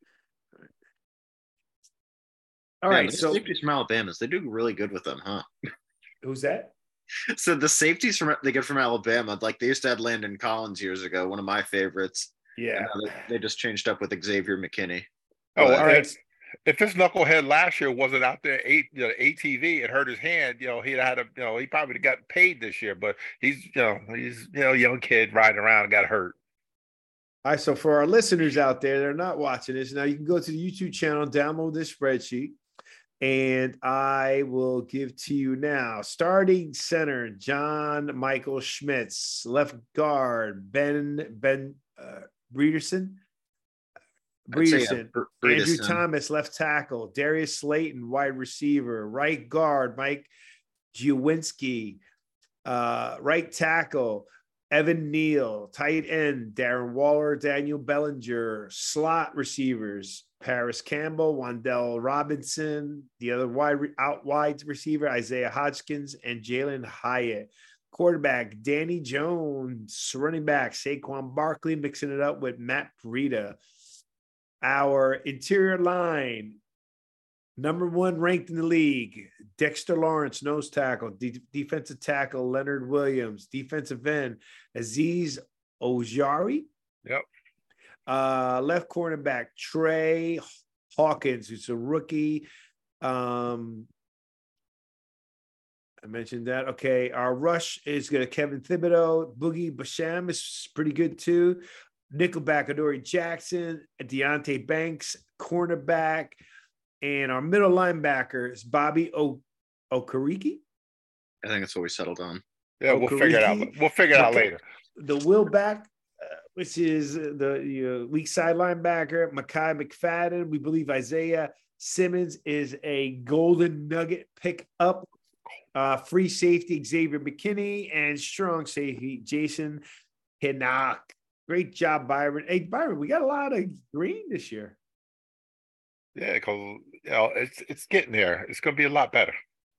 All Man, right. those So safeties from Alabama, they do really good with them, huh? who's that? So the safeties from they get from Alabama, like they used to have Landon Collins years ago, one of my favorites. Yeah. And now they, they just changed up with Xavier McKinney. Oh, But- all right. if, if this knucklehead last year wasn't out there, eight, you know, A T V, and hurt his hand, you know, he'd had a, you know, he probably got paid this year. But he's, you know, he's, you know, a young kid riding around and got hurt. All right. So for our listeners out there, they're not watching this now. You can go to the YouTube channel, download this spreadsheet, and I will give to you now. Starting center, John Michael Schmitz. Left guard, Ben Ben uh, Breederson. I'd say, yeah, Breederson. Br- Andrew Breederson. Thomas, left tackle. Darius Slayton, wide receiver. Right guard, Mike Giowinski. Uh, right tackle, Evan Neal. Tight end, Darren Waller, Daniel Bellinger. Slot receivers, Paris Campbell, Wandell Robinson. The other wide out wide receiver, Isaiah Hodgkins and Jalen Hyatt. Quarterback, Danny Jones. Running back, Saquon Barkley, mixing it up with Matt Breida. Our interior line, number one ranked in the league, Dexter Lawrence, nose tackle. De- defensive tackle, Leonard Williams. Defensive end, Aziz Ojari. Yep. Uh, left cornerback, Trey Hawkins, who's a rookie. Um, I mentioned that. Okay, our rush is going to Kevin Thibodeau. Boogie Basham is pretty good too. Nickelback, Adoree Jackson, Deontay Banks, cornerback, and our middle linebacker is Bobby o- Okereke. I think that's what we settled on. Yeah, we'll figure it out. Okereke. We'll figure it out Okay. later. The will back, uh, which is the uh, weak side linebacker, Mekhi McFadden. We believe Isaiah Simmons is a golden nugget pick up. Uh, free safety, Xavier McKinney, and strong safety, Jason Pinnock. Great job, Byron. Hey, Byron, we got a lot of green this year. Yeah, because you know it's it's getting there. It's going to be a lot better.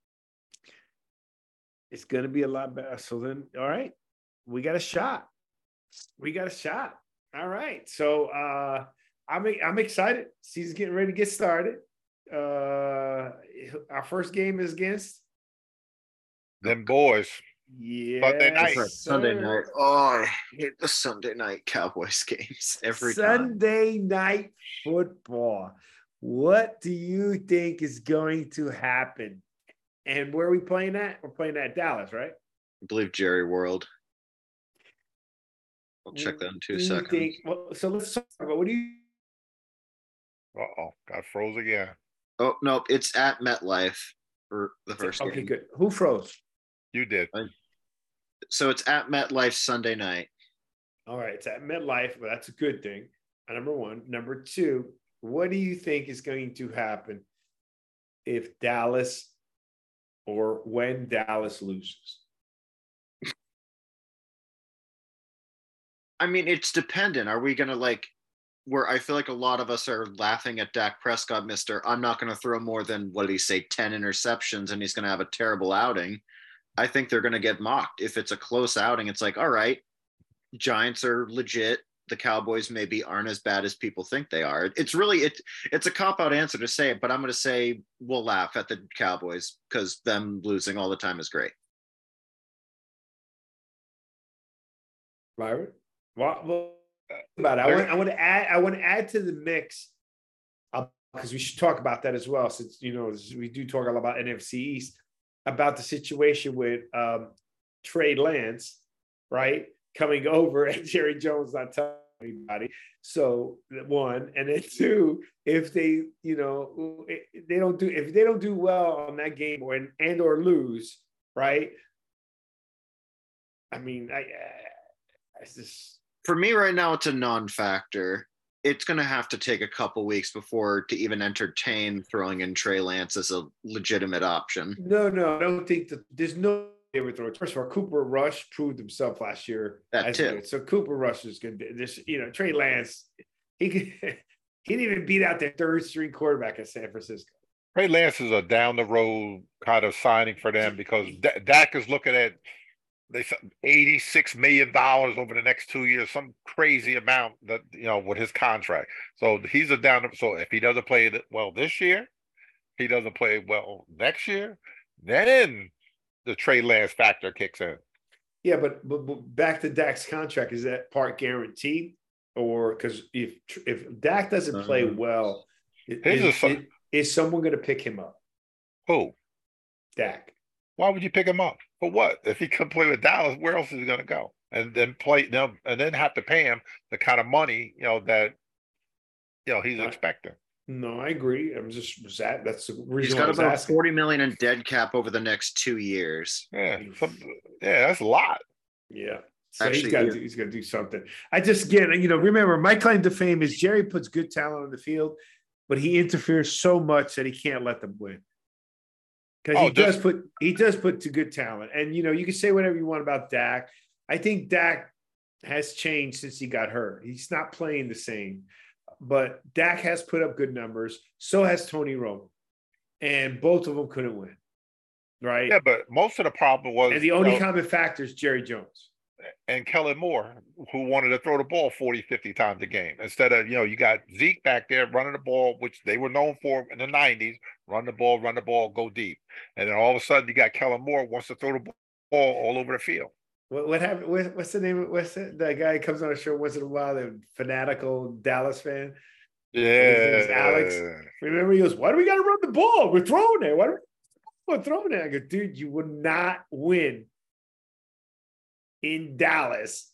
It's going to be a lot better. So then, all right, we got a shot. We got a shot. All right. So uh, I'm I'm excited. Season's getting ready to get started. Uh, our first game is against. Them boys. Yeah, Sunday night. Sunday night. Oh, I hate the Sunday night Cowboys games every time. Sunday night football. What do you think is going to happen? And where are we playing at? We're playing at Dallas, right? I believe Jerry World. I'll check that in two Do you seconds. think- well, so let's talk about what do you Uh-oh, got froze again. Oh no, it's at MetLife for the first okay, game. good. Who froze? You did. So it's at MetLife Sunday night. All right, it's at MetLife, but that's a good thing. Number one. Number two, what do you think is going to happen if Dallas or when Dallas loses? I mean, it's dependent. Are we gonna like where I feel like a lot of us are laughing at Dak Prescott, Mister I'm not gonna throw more than what did he say, ten interceptions and he's gonna have a terrible outing. I think they're gonna get mocked. If it's a close outing, it's like, all right, Giants are legit. The Cowboys maybe aren't as bad as people think they are. It's really it it's a cop-out answer to say it, but I'm gonna say we'll laugh at the Cowboys because them losing all the time is great. Byron? Well, well about it. I want I want to add I want to add to the mix because we should talk about that as well, since you know we do talk a lot about N F C East, about the situation with um, Trey Lance, right, coming over and Jerry Jones not telling anybody. So one, and then two, if they you know they don't do if they don't do well on that game or and or lose, right? I mean, I, I it's just. For me right now, it's a non-factor. It's going to have to take a couple weeks before to even entertain throwing in Trey Lance as a legitimate option. No, no, I don't think that there's no overthrow. First of all, Cooper Rush proved himself last year. That as too. good. So Cooper Rush is going to this. You know, Trey Lance, he could, he didn't even beat out their third string quarterback at San Francisco. Trey Lance is a down the road kind of signing for them because D- Dak is looking at they eighty-six million dollars over the next two years, some crazy amount that, you know, with his contract. So he's a down. So if he doesn't play well this year, he doesn't play well next year, then the Trey Lance factor kicks in. Yeah, but, but, but back to Dak's contract, is that part guaranteed? Or because if if Dak doesn't play Uh-huh. well, is, Here's a- is, is someone going to pick him up? Who? Dak. Why would you pick him up? For what? If he could play with Dallas, where else is he going to go? And then play now, and then have to pay him the kind of money, you know, that you know he's Right. expecting. No, I agree. I'm just was that that's the He's reason why I got was about asking. forty million in dead cap over the next two years. Yeah, some, yeah, that's a lot. Yeah. So Actually, he's got yeah. to he's got to do something. I just again, you know, remember my claim to fame is Jerry puts good talent on the field, but he interferes so much that he can't let them win. Because Oh, he does just- put he does put to good talent, and you know you can say whatever you want about Dak. I think Dak has changed since he got hurt. He's not playing the same, but Dak has put up good numbers. So has Tony Romo, and both of them couldn't win, right? Yeah, but most of the problem was And the only you know, common factor is Jerry Jones. and Kellen Moore, who wanted to throw the ball forty, fifty times a game. Instead of, you know, you got Zeke back there running the ball, which they were known for in the nineties, run the ball, run the ball, go deep. And then all of a sudden you got Kellen Moore wants to throw the ball all over the field. What, what happened? What, what's the name? What's it? That guy comes on the show once in a while, the fanatical Dallas fan. His name's Yeah. Alex. Remember, he goes, "Why do we got to run the ball? We're throwing it. Why do we we're throwing it?" I go, "Dude, you would not win in Dallas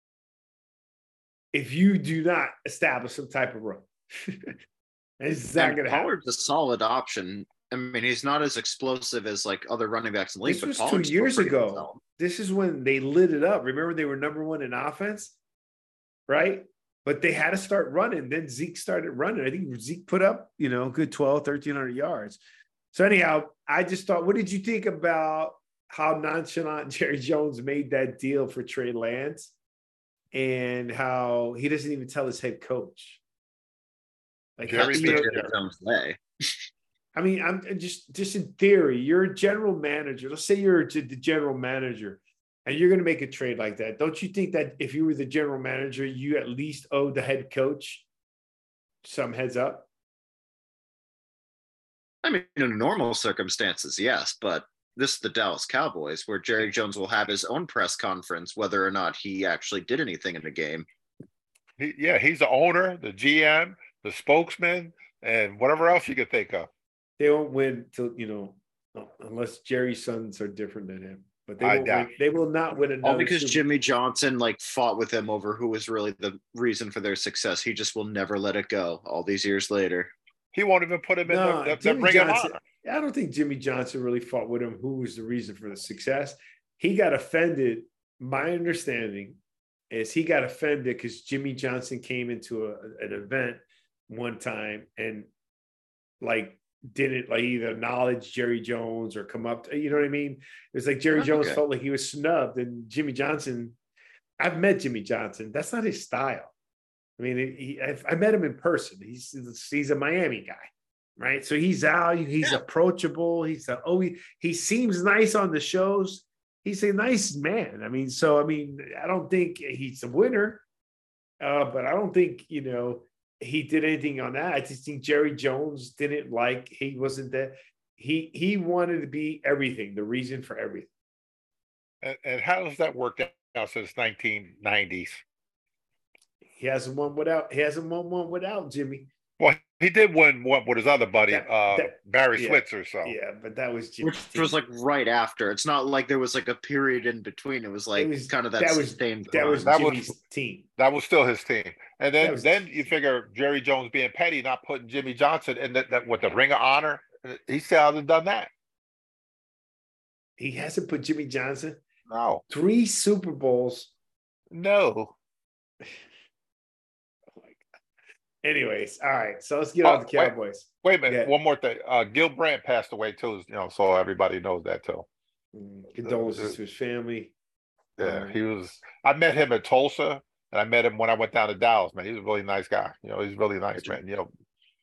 if you do not establish some type of run." It's not And going to happen. Pollard's a solid option. I mean, he's not as explosive as like other running backs in the league. This but was Pollard's two still years pretty ago. solid. This is when they lit it up. Remember, they were number one in offense, right? But they had to start running. Then Zeke started running. I think Zeke put up, you know, a good twelve, thirteen hundred yards. So anyhow, I just thought, what did you think about how nonchalant Jerry Jones made that deal for Trey Lance and how he doesn't even tell his head coach? Like, Jerry That's you the know, Jerry Jones way. I mean, I'm just just in theory, you're a general manager. Let's say you're the general manager and you're going to make a trade like that. Don't you think that if you were the general manager, you at least owe the head coach some heads up? I mean, in normal circumstances, yes, but this is the Dallas Cowboys, where Jerry Jones will have his own press conference, whether or not he actually did anything in the game. He, yeah, he's the owner, the G M, the spokesman, and whatever else you could think of. They won't win till, you know, unless Jerry's sons are different than him. but they I won't doubt. win. They will not win another. All because Super- Jimmy Johnson like fought with him over who was really the reason for their success. He just will never let it go. All these years later, He won't even put him in No, the, the, the Jimmy Ring of Johnson. Honor. I don't think Jimmy Johnson really fought with him. Who was the reason for the success? He got offended. My understanding is he got offended because Jimmy Johnson came into a, an event one time and like didn't like either acknowledge Jerry Jones or come up to, you know what I mean? It was like Jerry Oh, Jones okay. felt like he was snubbed, and Jimmy Johnson, I've met Jimmy Johnson. That's not his style. I mean, he, I, I met him in person. He's he's a Miami guy, right? So he's out. He's Yeah. approachable. He's a, oh, he, he seems nice on the shows. He's a nice man. I mean, so I mean, I don't think he's a winner, uh, but I don't think you know he did anything on that. I just think Jerry Jones didn't like. He wasn't that. He he wanted to be everything. The reason for everything. And, and how has that worked out since nineteen nineties? He hasn't won without. He hasn't won one without Jimmy. Well, he did win one with his other buddy, That- uh, that- Barry yeah, Switzer. So Yeah, but that was Jimmy's which team. was like right after. It's not like there was like a period in between. It was like was- kind of that, that was- sustained that run. was That was- Jimmy's team. that was still his team. And That then, was- then you figure Jerry Jones being petty, not putting Jimmy Johnson in that, that with the Ring of Honor. He still hasn't done that. He hasn't put Jimmy Johnson No, three Super Bowls. no. Oh my God. Anyways, all right. So let's get Oh, off the wait. Cowboys. Wait a minute. Yeah. One more thing. Uh, Gil Brandt passed away too. You know, so everybody knows that too. Mm, Condolences to his family. Yeah, Um, he was. I met him in Tulsa, and I met him when I went down to Dallas. Man, he's a really nice guy. You know, he's really nice, man. You know,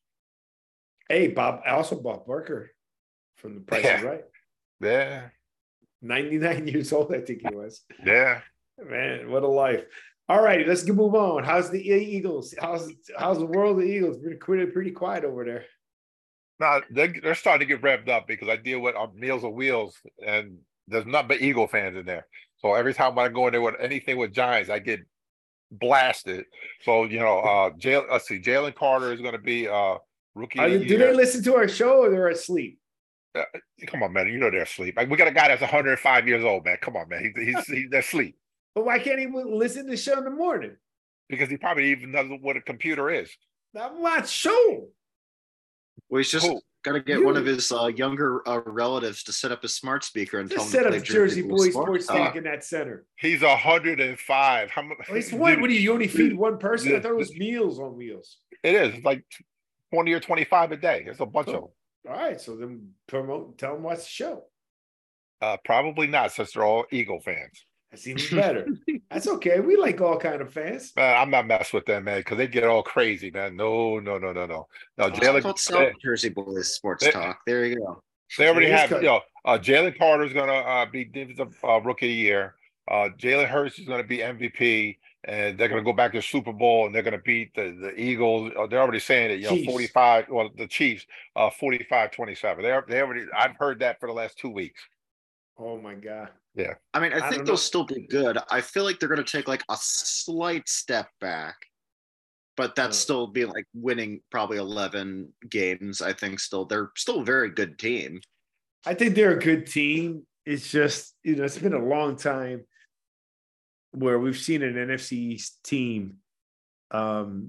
Hey, Bob. I also Bob Barker from The Price is Yeah. Right. yeah, ninety-nine years old, I think he was. yeah. Man, what a life. All righty, let's get move on. How's the E- Eagles? How's how's the world of the Eagles? Pretty, pretty, pretty quiet over there. Now they're, they're starting to get revved up because I deal with uh, Meals on Wheels, and there's nothing but Eagle fans in there. So every time I go in there with anything with Giants, I get blasted. So you know, uh, Jay, let's see, Jalen Carter is going to be uh rookie. Are of they- the do year. they listen to our show or they're asleep? Come on, man. You know they're asleep. Like, we got a guy that's one hundred five years old, man. Come on, man. He, he's he's they're asleep But why can't he listen to the show in the morning? because he probably even knows what a computer is. I'm not sure. Well, he's just Who? got to get You. one of his uh, younger uh, relatives to set up his smart speaker and tell Just him set to up play Jersey Boy Boys Sports Talk. Talk in that center. He's one hundred five. How much? At least one. What do you, you only feed one person? I thought it was Meals on Wheels. It is. It's like twenty or twenty-five a day. It's a bunch Oh. of them. All right, so then promote, tell them watch the show. Uh, probably not, since they're all Eagle fans. That's even better. That's okay. We like all kind of fans. Man, I'm not messing with them, man, because they get all crazy, man. No, no, no, no, no. No, It's Jalen. called They, South Jersey Boys Sports they- Talk. There you go. they already It is have, cut. you know, uh, Jalen Carter's going to uh, be defensive uh, rookie of the year. Uh, Jalen Hurts is going to be M V P, and they're going to go back to the Super Bowl, and they're going to beat the, the Eagles. Uh, they're already saying it, you know, Chiefs. forty-five, well, the Chiefs, uh, forty-five twenty-seven. They they already, I've heard that for the last two weeks. Oh my God. I mean, I, I think don't they'll know. still be good. I feel like they're going to take like a slight step back, but that's Uh. still be like winning probably eleven games. I think still they're still a very good team. I think they're a good team. It's just, you know, it's been a long time where we've seen an N F C East team um,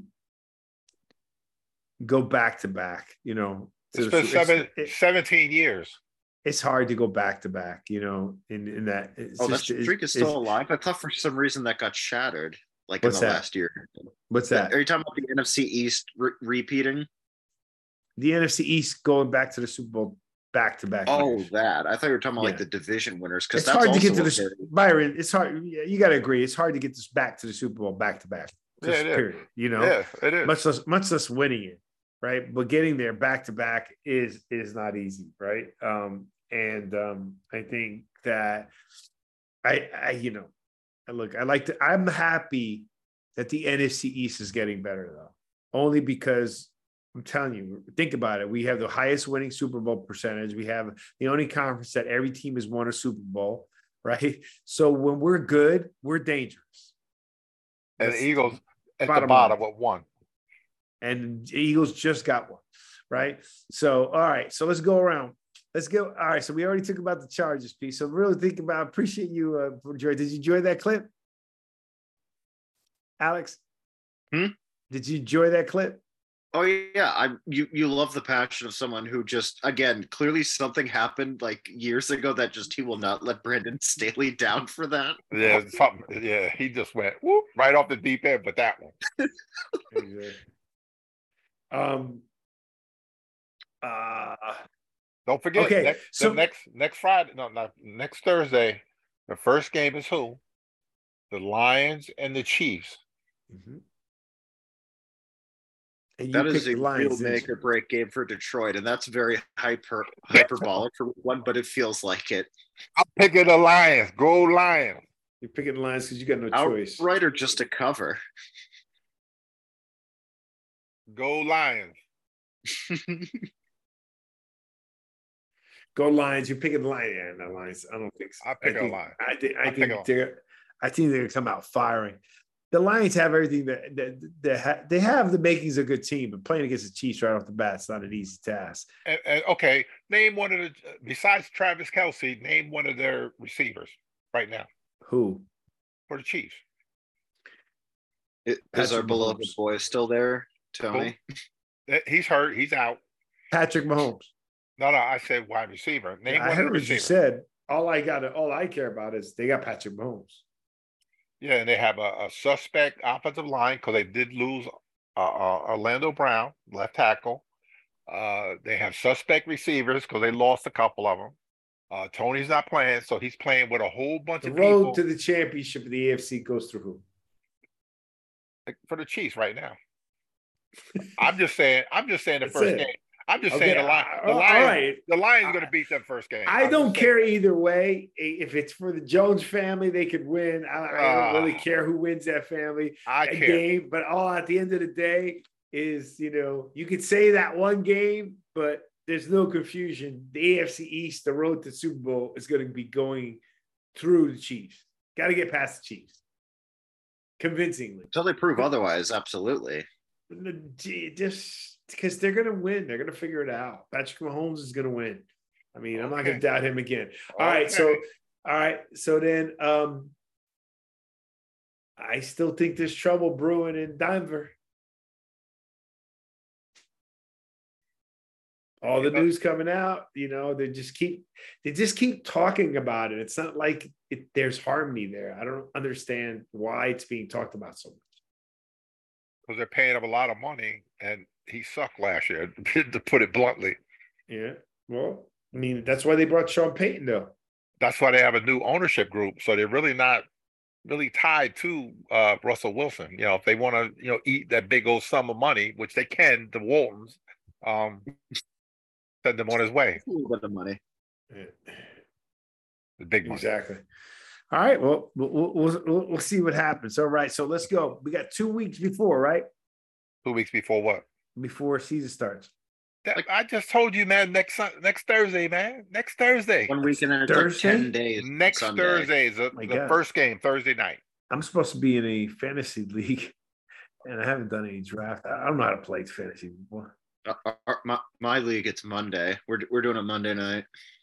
go back to back, you know. It's to been the- seven, it- seventeen years. it's hard to go back to back, you know, in, in that. It's Oh, that just- it's- streak is it's- still alive. I thought for some reason that got shattered, like What's in the that? last year. What's that? Are you talking about the N F C East re- repeating? The N F C East going back to the Super Bowl back to back. Oh, years. that. I thought you were talking about like Yeah. the division winners because It's that's hard to get also to a the very- Byron. It's hard. Yeah, you got to agree. It's hard to get this back to the Super Bowl back to back. Yeah, Just it is. period. You know, Yeah, it is. much less much less winning it, right? But getting there back to back is is not easy, right? Um, and um, I think that I, I, you know, look, I like to. I'm happy that the N F C East is getting better though, only because I'm telling you, think about it. We have the highest winning Super Bowl percentage. We have the only conference that every team has won a Super Bowl, right? So when we're good, we're dangerous. And the That's- Eagles at bottom the bottom line. with one. and the Eagles just got one, right? So, all right, so let's go around. let's go. All right, so we already talked about the Chargers piece. So really think about. Appreciate you, uh, for Joy. Did you enjoy that clip, Alex? Hmm? Did you enjoy that clip? Oh yeah, I you you love the passion of someone who just again clearly something happened like years ago that just he will not let Brandon Staley down for that. Yeah, something. Yeah, he just went whoop, right off the deep end with that one. Exactly. Um. Uh. Don't forget, Okay, next, so- the next next Friday, no, not next Thursday. The first game is who? The Lions and the Chiefs. Mhm. And you That is picked a the Lions, real didn't make you? or break game for Detroit, and that's very hyper hyperbolic for one, but it feels like it. I'm picking the Lions. Go Lions. You're picking the Lions because you got no choice. Outright or just a cover. Go Lions. Go Lions. You're picking the Lions. Yeah, no Lions. I don't think so. I pick a think, Lions. I think. I I pick think a- they're. I think they're gonna come out firing. The Lions have everything that that, that ha, they have the makings of a good team, but playing against the Chiefs right off the bat is not an easy task. And, and okay, name one of the besides Travis Kelce. Name one of their receivers right now Who? for the Chiefs. Is Patrick our beloved Mahomes. boy still there, Tony? Eh, He's hurt. He's out. Patrick Mahomes. No, no, I said wide receiver. Name I one heard of the what you receivers. said. All I got, all I care about is they got Patrick Mahomes. Yeah, and they have a, a suspect offensive line because they did lose uh, uh, Orlando Brown, left tackle. Uh, they have suspect receivers because they lost a couple of them. Uh, Tony's not playing, so he's playing with a whole bunch The of road people to the championship of the A F C goes through who? for the Chiefs right now. I'm just saying. I'm just saying the That's first it. game. I'm just Okay, saying the line. The uh, all Lions. right. The Lions are I- going to beat them first game. I I'm don't just saying. care either way. If it's for the Jones family, they could win. I, I don't really Ah. care who wins that family I a care. game. But all at the end of the day is, you know, you could say that one game, but there's no confusion. The A F C East, the road to Super Bowl is going to be going through the Chiefs. Got to get past the Chiefs convincingly. Until they prove otherwise, absolutely. Just because they're going to win, they're going to figure it out. Patrick Mahomes is going to win. I mean, I'm not going Okay. to doubt him again. All right, so Okay. all right, so then um, I still think there's trouble brewing in Denver. All the You know- news coming out, you know, they just keep they just keep talking about it. It's not like it, there's harmony there. I don't understand why it's being talked about so much. because they're paying him a lot of money, and he sucked last year, to put it bluntly. Yeah, well, I mean, that's why they brought Sean Payton, though. That's why they have a new ownership group, so they're really not really tied to uh, Russell Wilson. You know, if they want to, you know, eat that big old sum of money, which they can, the Waltons, um, send him on his way. A little bit of money. The big money. Exactly. All right. Well, we'll, we'll, we'll, we'll see what happens. All right. So let's go. We got two weeks before, right? Two weeks before what? Before season starts. That, I just told you, man. Next Sun- next Thursday, man. Next Thursday. One weekend and it's like Thursday? ten days. Next Sunday. Thursday is the, My the God. first game, Thursday night. I'm supposed to be in a fantasy league, and I haven't done any draft. I I don't know how to play fantasy before. Uh, uh, uh, my, my league, it's Monday. We're we're doing it Monday night.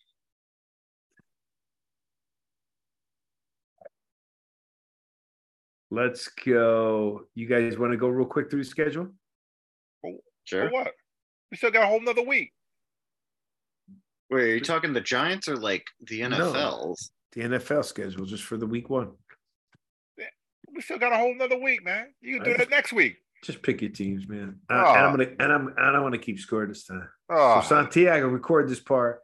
Let's go. You guys want to go real quick through the schedule? Sure. For what? We still got a whole nother week. Wait, are you talking the Giants or like the N F Ls? The N F L schedule just for the week one. We still got a whole nother week, man. You can do that next week. Just pick your teams, man. Uh, Oh. And I'm gonna and I'm and I want to keep score this time. Oh, So Santiago, record this part.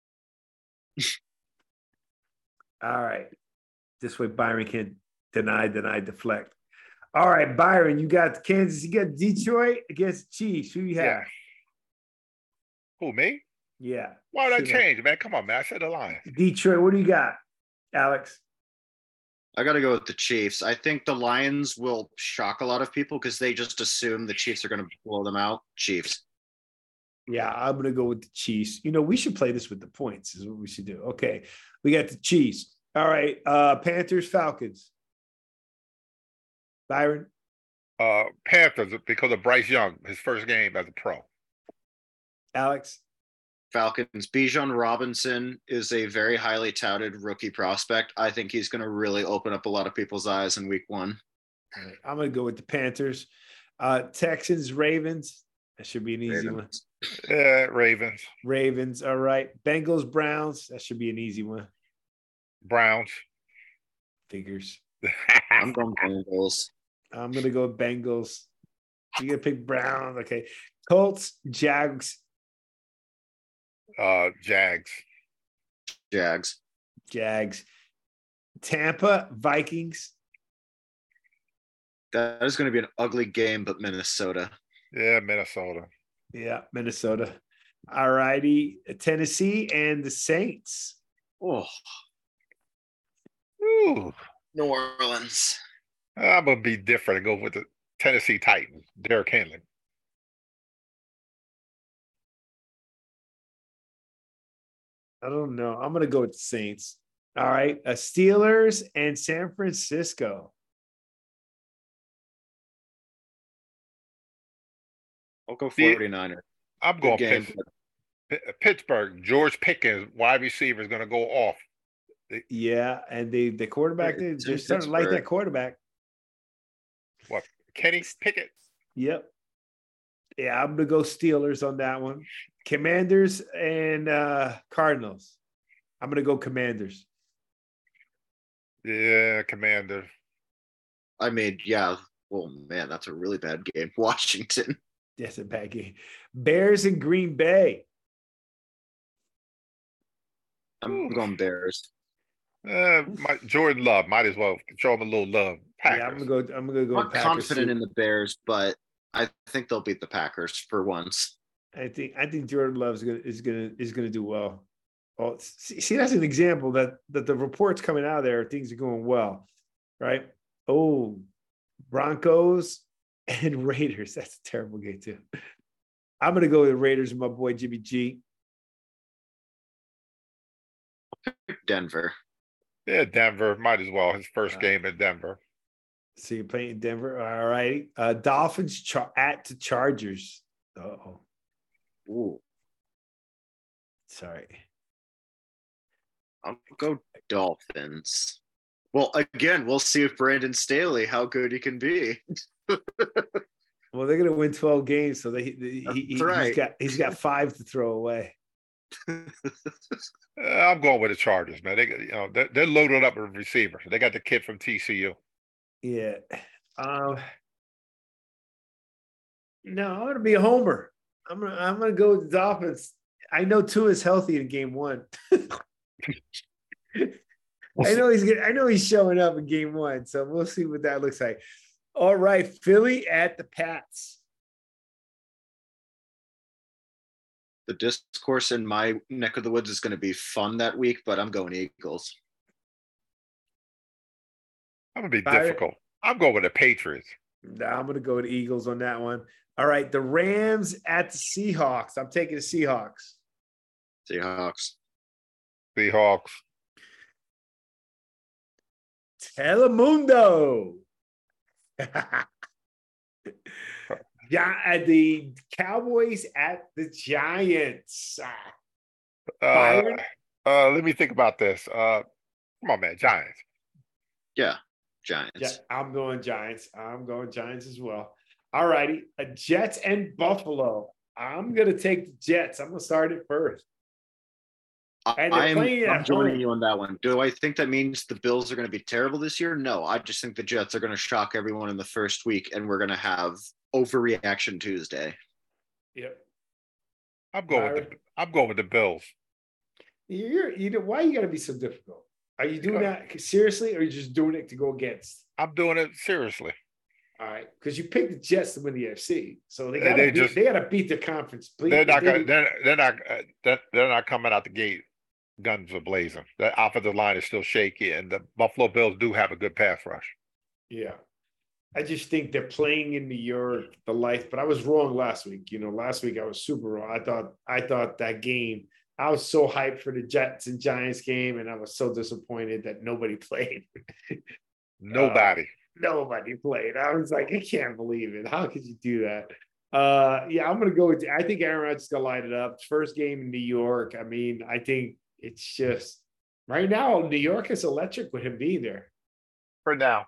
All right. This way Byron can deny, deny, deflect. All right, Byron, you got Kansas, you got Detroit against Chiefs. Who you yeah. have? Who, me? Yeah. Why would I Should I- change, man? Come on, man. I said the Lions. Detroit, what do you got, Alex? I got to go with the Chiefs. I think the Lions will shock a lot of people because they just assume the Chiefs are going to blow them out. Chiefs. Yeah, I'm gonna go with the Chiefs. You know, we should play this with the points, is what we should do. Okay. We got the Chiefs. All right. Uh Panthers, Falcons. Byron, Uh, Panthers because of Bryce Young, his first game as a pro. Alex. Falcons. Bijan Robinson is a very highly touted rookie prospect. I think he's going to really open up a lot of people's eyes in week one. All right, I'm going to go with the Panthers. Uh, Texans, Ravens. That should be an easy Ravens. one. Yeah, Ravens. Ravens. All right. Bengals, Browns. That should be an easy one. Browns. Figures. I'm going Bengals. I'm going to go with Bengals. You going to pick Brown. Okay. Colts, Jags. uh, Jags. Jags. Jags. Tampa, Vikings. That is going to be an ugly game, but Minnesota. Yeah, Minnesota. Yeah, Minnesota. All righty. Tennessee and the Saints. Oh, Ooh. New Orleans. I'm gonna be different and go with the Tennessee Titans. Derrick Henry. I don't know. I'm going to go with the Saints. All right. Uh, Steelers and San Francisco. I'll go Yeah. 49ers. I'm going Good game. Pitts- P- Pittsburgh. George Pickens, wide receiver, is gonna go off. Yeah. And the, the quarterback, they, It's they're in starting to like that Pittsburgh. quarterback. Kenny Pickett. Yep. Yeah. I'm going to go Steelers on that one. Commanders and uh, Cardinals. I'm going to go Commanders. Yeah, Commander. I mean, yeah. Oh, man, that's a really bad game. Washington. That's a bad game. Bears and Green Bay. I'm going Bears. Uh, my, Jordan Love might as well show him a little love. Packers. Yeah, I'm gonna go. I'm gonna go. I'm with Packers confident too. in the Bears, but I think they'll beat the Packers for once. I think. I think Jordan Love is gonna is gonna is gonna do well. Oh, see, see, that's an example that that the reports coming out of there, things are going well, right? Oh, Broncos and Raiders. That's a terrible game too. I'm gonna go with the Raiders and my boy Jimmy G. Denver. Yeah, Denver might as well. His first Uh, game in Denver. So you're playing in Denver. All right. Uh, Dolphins char- at the Chargers. Oh, Ooh, sorry. I'll go Dolphins. Well, again, we'll see if Brandon Staley, how good he can be. Well, they're gonna win twelve games, so they, he, he, That's he's right. got he's got five to throw away. Uh, I'm going with the Chargers, man. They, you know, they're, they're loaded up with receivers. They got the kid from T C U. Yeah. Um. No, I'm gonna be a homer. I'm gonna I'm gonna go with the Dolphins. I know Tua is healthy in game one. I know he's gonna, I know he's showing up in game one, so we'll see what that looks like. All right, Philly at the Pats. The discourse in my neck of the woods is going to be fun that week, but I'm going Eagles. I'm gonna be Byron? difficult. I'm going with the Patriots. Nah, I'm gonna go with Eagles on that one. All right, the Rams at the Seahawks. I'm taking the Seahawks. Seahawks. Seahawks. Telemundo. Yeah, at the Cowboys at the Giants. Uh, Byron? uh, let me think about this. Uh, come on, man. Giants. Yeah, Giants. Yeah, I'm going Giants. I'm going Giants as well. All righty. Uh, Jets and Buffalo. I'm going to take the Jets. I'm going to start it first. And they're I'm, playing at I'm joining home. you on that one. Do I think that means the Bills are going to be terrible this year? No, I just think the Jets are going to shock everyone in the first week, and we're going to have overreaction Tuesday. Yep. I'm going with the. I'm going with the Bills. You're, you know, why you got to be so difficult? Are you doing that seriously, or are you just doing it to go against? I'm doing it seriously. All right, because you picked the Jets to win the A F C, so they They- got they to beat, just- they got to beat the conference. Please, They're not. They- Gonna, they're, they're not. Uh, they're, they're not coming out the gate. Guns are blazing. The offensive line is still shaky, and the Buffalo Bills do have a good pass rush. Yeah. I just think they're playing in New York, the life, but I was wrong last week. You know, last week I was super wrong. I thought I thought that game, I was so hyped for the Jets and Giants game, and I was so disappointed that nobody played. Nobody. Nobody played. I was like, I can't believe it. How could you do that? Uh, yeah, I'm gonna go with. I think Aaron Rodgers is gonna light it up. First game in New York. I mean, I think it's just right now. New York is electric with him being there. For now.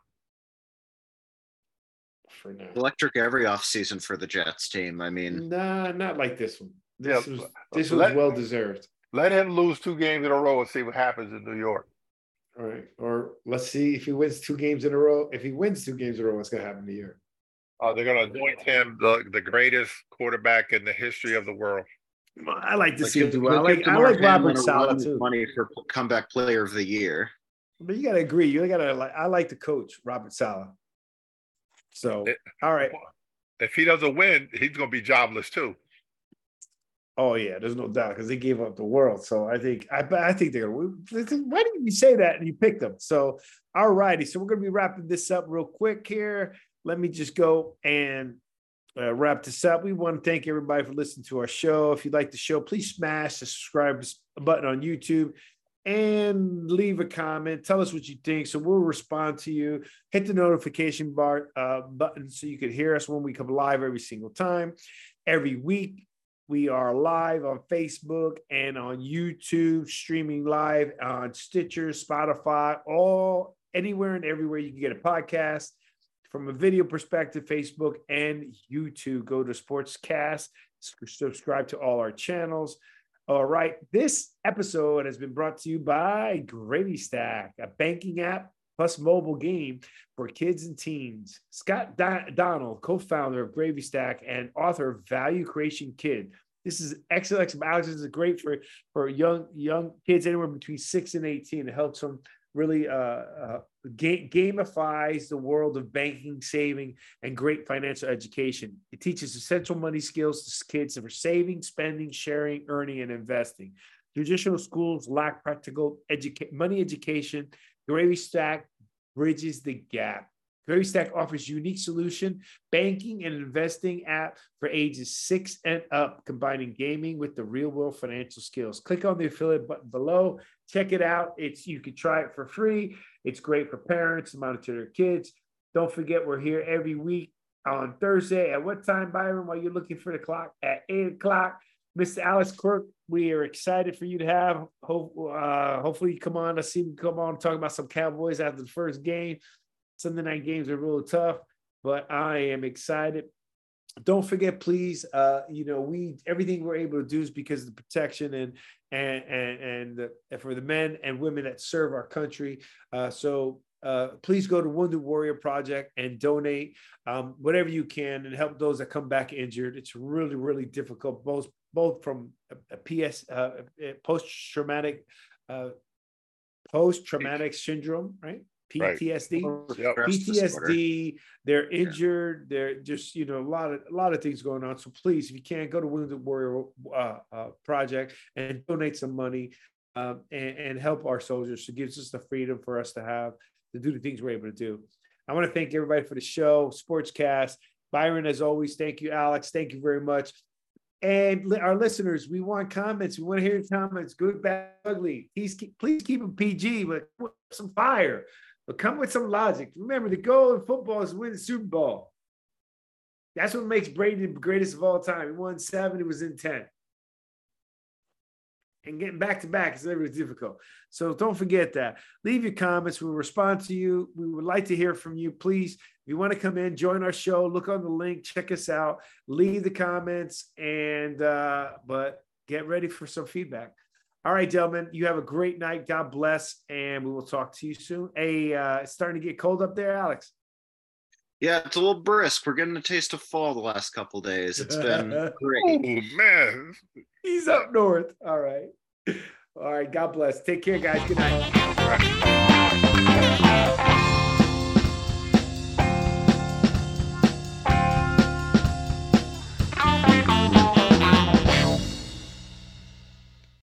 For now, Electric every offseason for the Jets team. I mean, nah, not like this one. This Yeah, was this was let- well deserved. Let him lose two games in a row and see what happens in New York. All right, or let's see if he wins two games in a row. If he wins two games in a row, what's gonna happen in a year? Uh, they're going to anoint him the, the greatest quarterback in the history of the world. I like to like, see him give- do well. I give like I Damar like Robert Hamlin a Saleh run of too. money for comeback player of the year. But you gotta agree. You gotta like. I like the coach, Robert Saleh. So It- all right. If he doesn't win, he's going to be jobless too. Oh yeah, there's no doubt because they gave up the world. So I think I I think they're gonna. Why didn't you say that and you picked them? So all righty. So we're gonna be wrapping this up real quick here. Let me just go and uh, wrap this up. We want to thank everybody for listening to our show. If you like the show, please smash the subscribe button on YouTube and leave a comment. Tell us what you think. So we'll respond to you. Hit the notification bar uh, button so you can hear us when we come live every single time, every week. We are live on Facebook and on YouTube, streaming live on Stitcher, Spotify, all anywhere and everywhere you can get a podcast. From a video perspective, Facebook and YouTube. Go to Sportscast, subscribe to all our channels. All right. This episode has been brought to you by Gravy Stack, a banking app plus mobile game for kids and teens. Scott Don- Donald, co-founder of Gravy Stack and author of Value Creation Kid. This is excellent. Alex, this is great for, for young young kids anywhere between six and eighteen. It helps them really uh, uh, ga- gamifies the world of banking, saving, and great financial education. It teaches essential money skills to kids for saving, spending, sharing, earning, and investing. Traditional schools lack practical educa- money education. Gravy Stack bridges the gap. Gravy Stack offers unique solution, banking and investing app for ages six and up, combining gaming with the real world financial skills. Click on the affiliate button below. Check it out. It's you can try it for free. It's great for parents to monitor their kids. Don't forget, we're here every week on Thursday. At what time, Byron? While you're looking for the clock, at eight o'clock. Mister Alex Quirk, we are excited for you to have. Hope, uh, hopefully, you come on. Let's see you come on and talk about some Cowboys after the first game. Sunday night games are really tough, but I am excited. Don't forget, please. Uh, you know, we everything we're able to do is because of the protection and and and and, the, and for the men and women that serve our country. Uh, so uh, please go to Wounded Warrior Project and donate um, whatever you can and help those that come back injured. It's really really difficult, both both from a, a P S uh, post traumatic uh, post traumatic syndrome, right? P T S D, Yep. P T S D, they're injured, they're just, you know, a lot of a lot of things going on. So please, if you can, go to Wounded Warrior uh, uh, Project and donate some money um, and, and help our soldiers. So it gives us the freedom for us to have to do the things we're able to do. I want to thank everybody for the show, Sportscast. Byron, as always, thank you, Alex. Thank you very much. And li- our listeners, we want comments. We want to hear your comments, good, bad, ugly. Please keep, please keep them P G, but with some fire. But come with some logic. Remember, the goal in football is to win the Super Bowl. That's what makes Brady the greatest of all time. He won seven, he was in ten. And getting back to back is never difficult. So don't forget that. Leave your comments. We'll respond to you. We would like to hear from you. Please, if you want to come in, join our show, look on the link, check us out, leave the comments, and uh, but get ready for some feedback. All right, gentlemen, you have a great night. God bless, and we will talk to you soon. Hey, uh, it's starting to get cold up there, Alex. Yeah, it's a little brisk. We're getting a taste of fall the last couple days. It's been great. Oh, man. He's up north. All right. All right. God bless. Take care, guys. Good night. All right.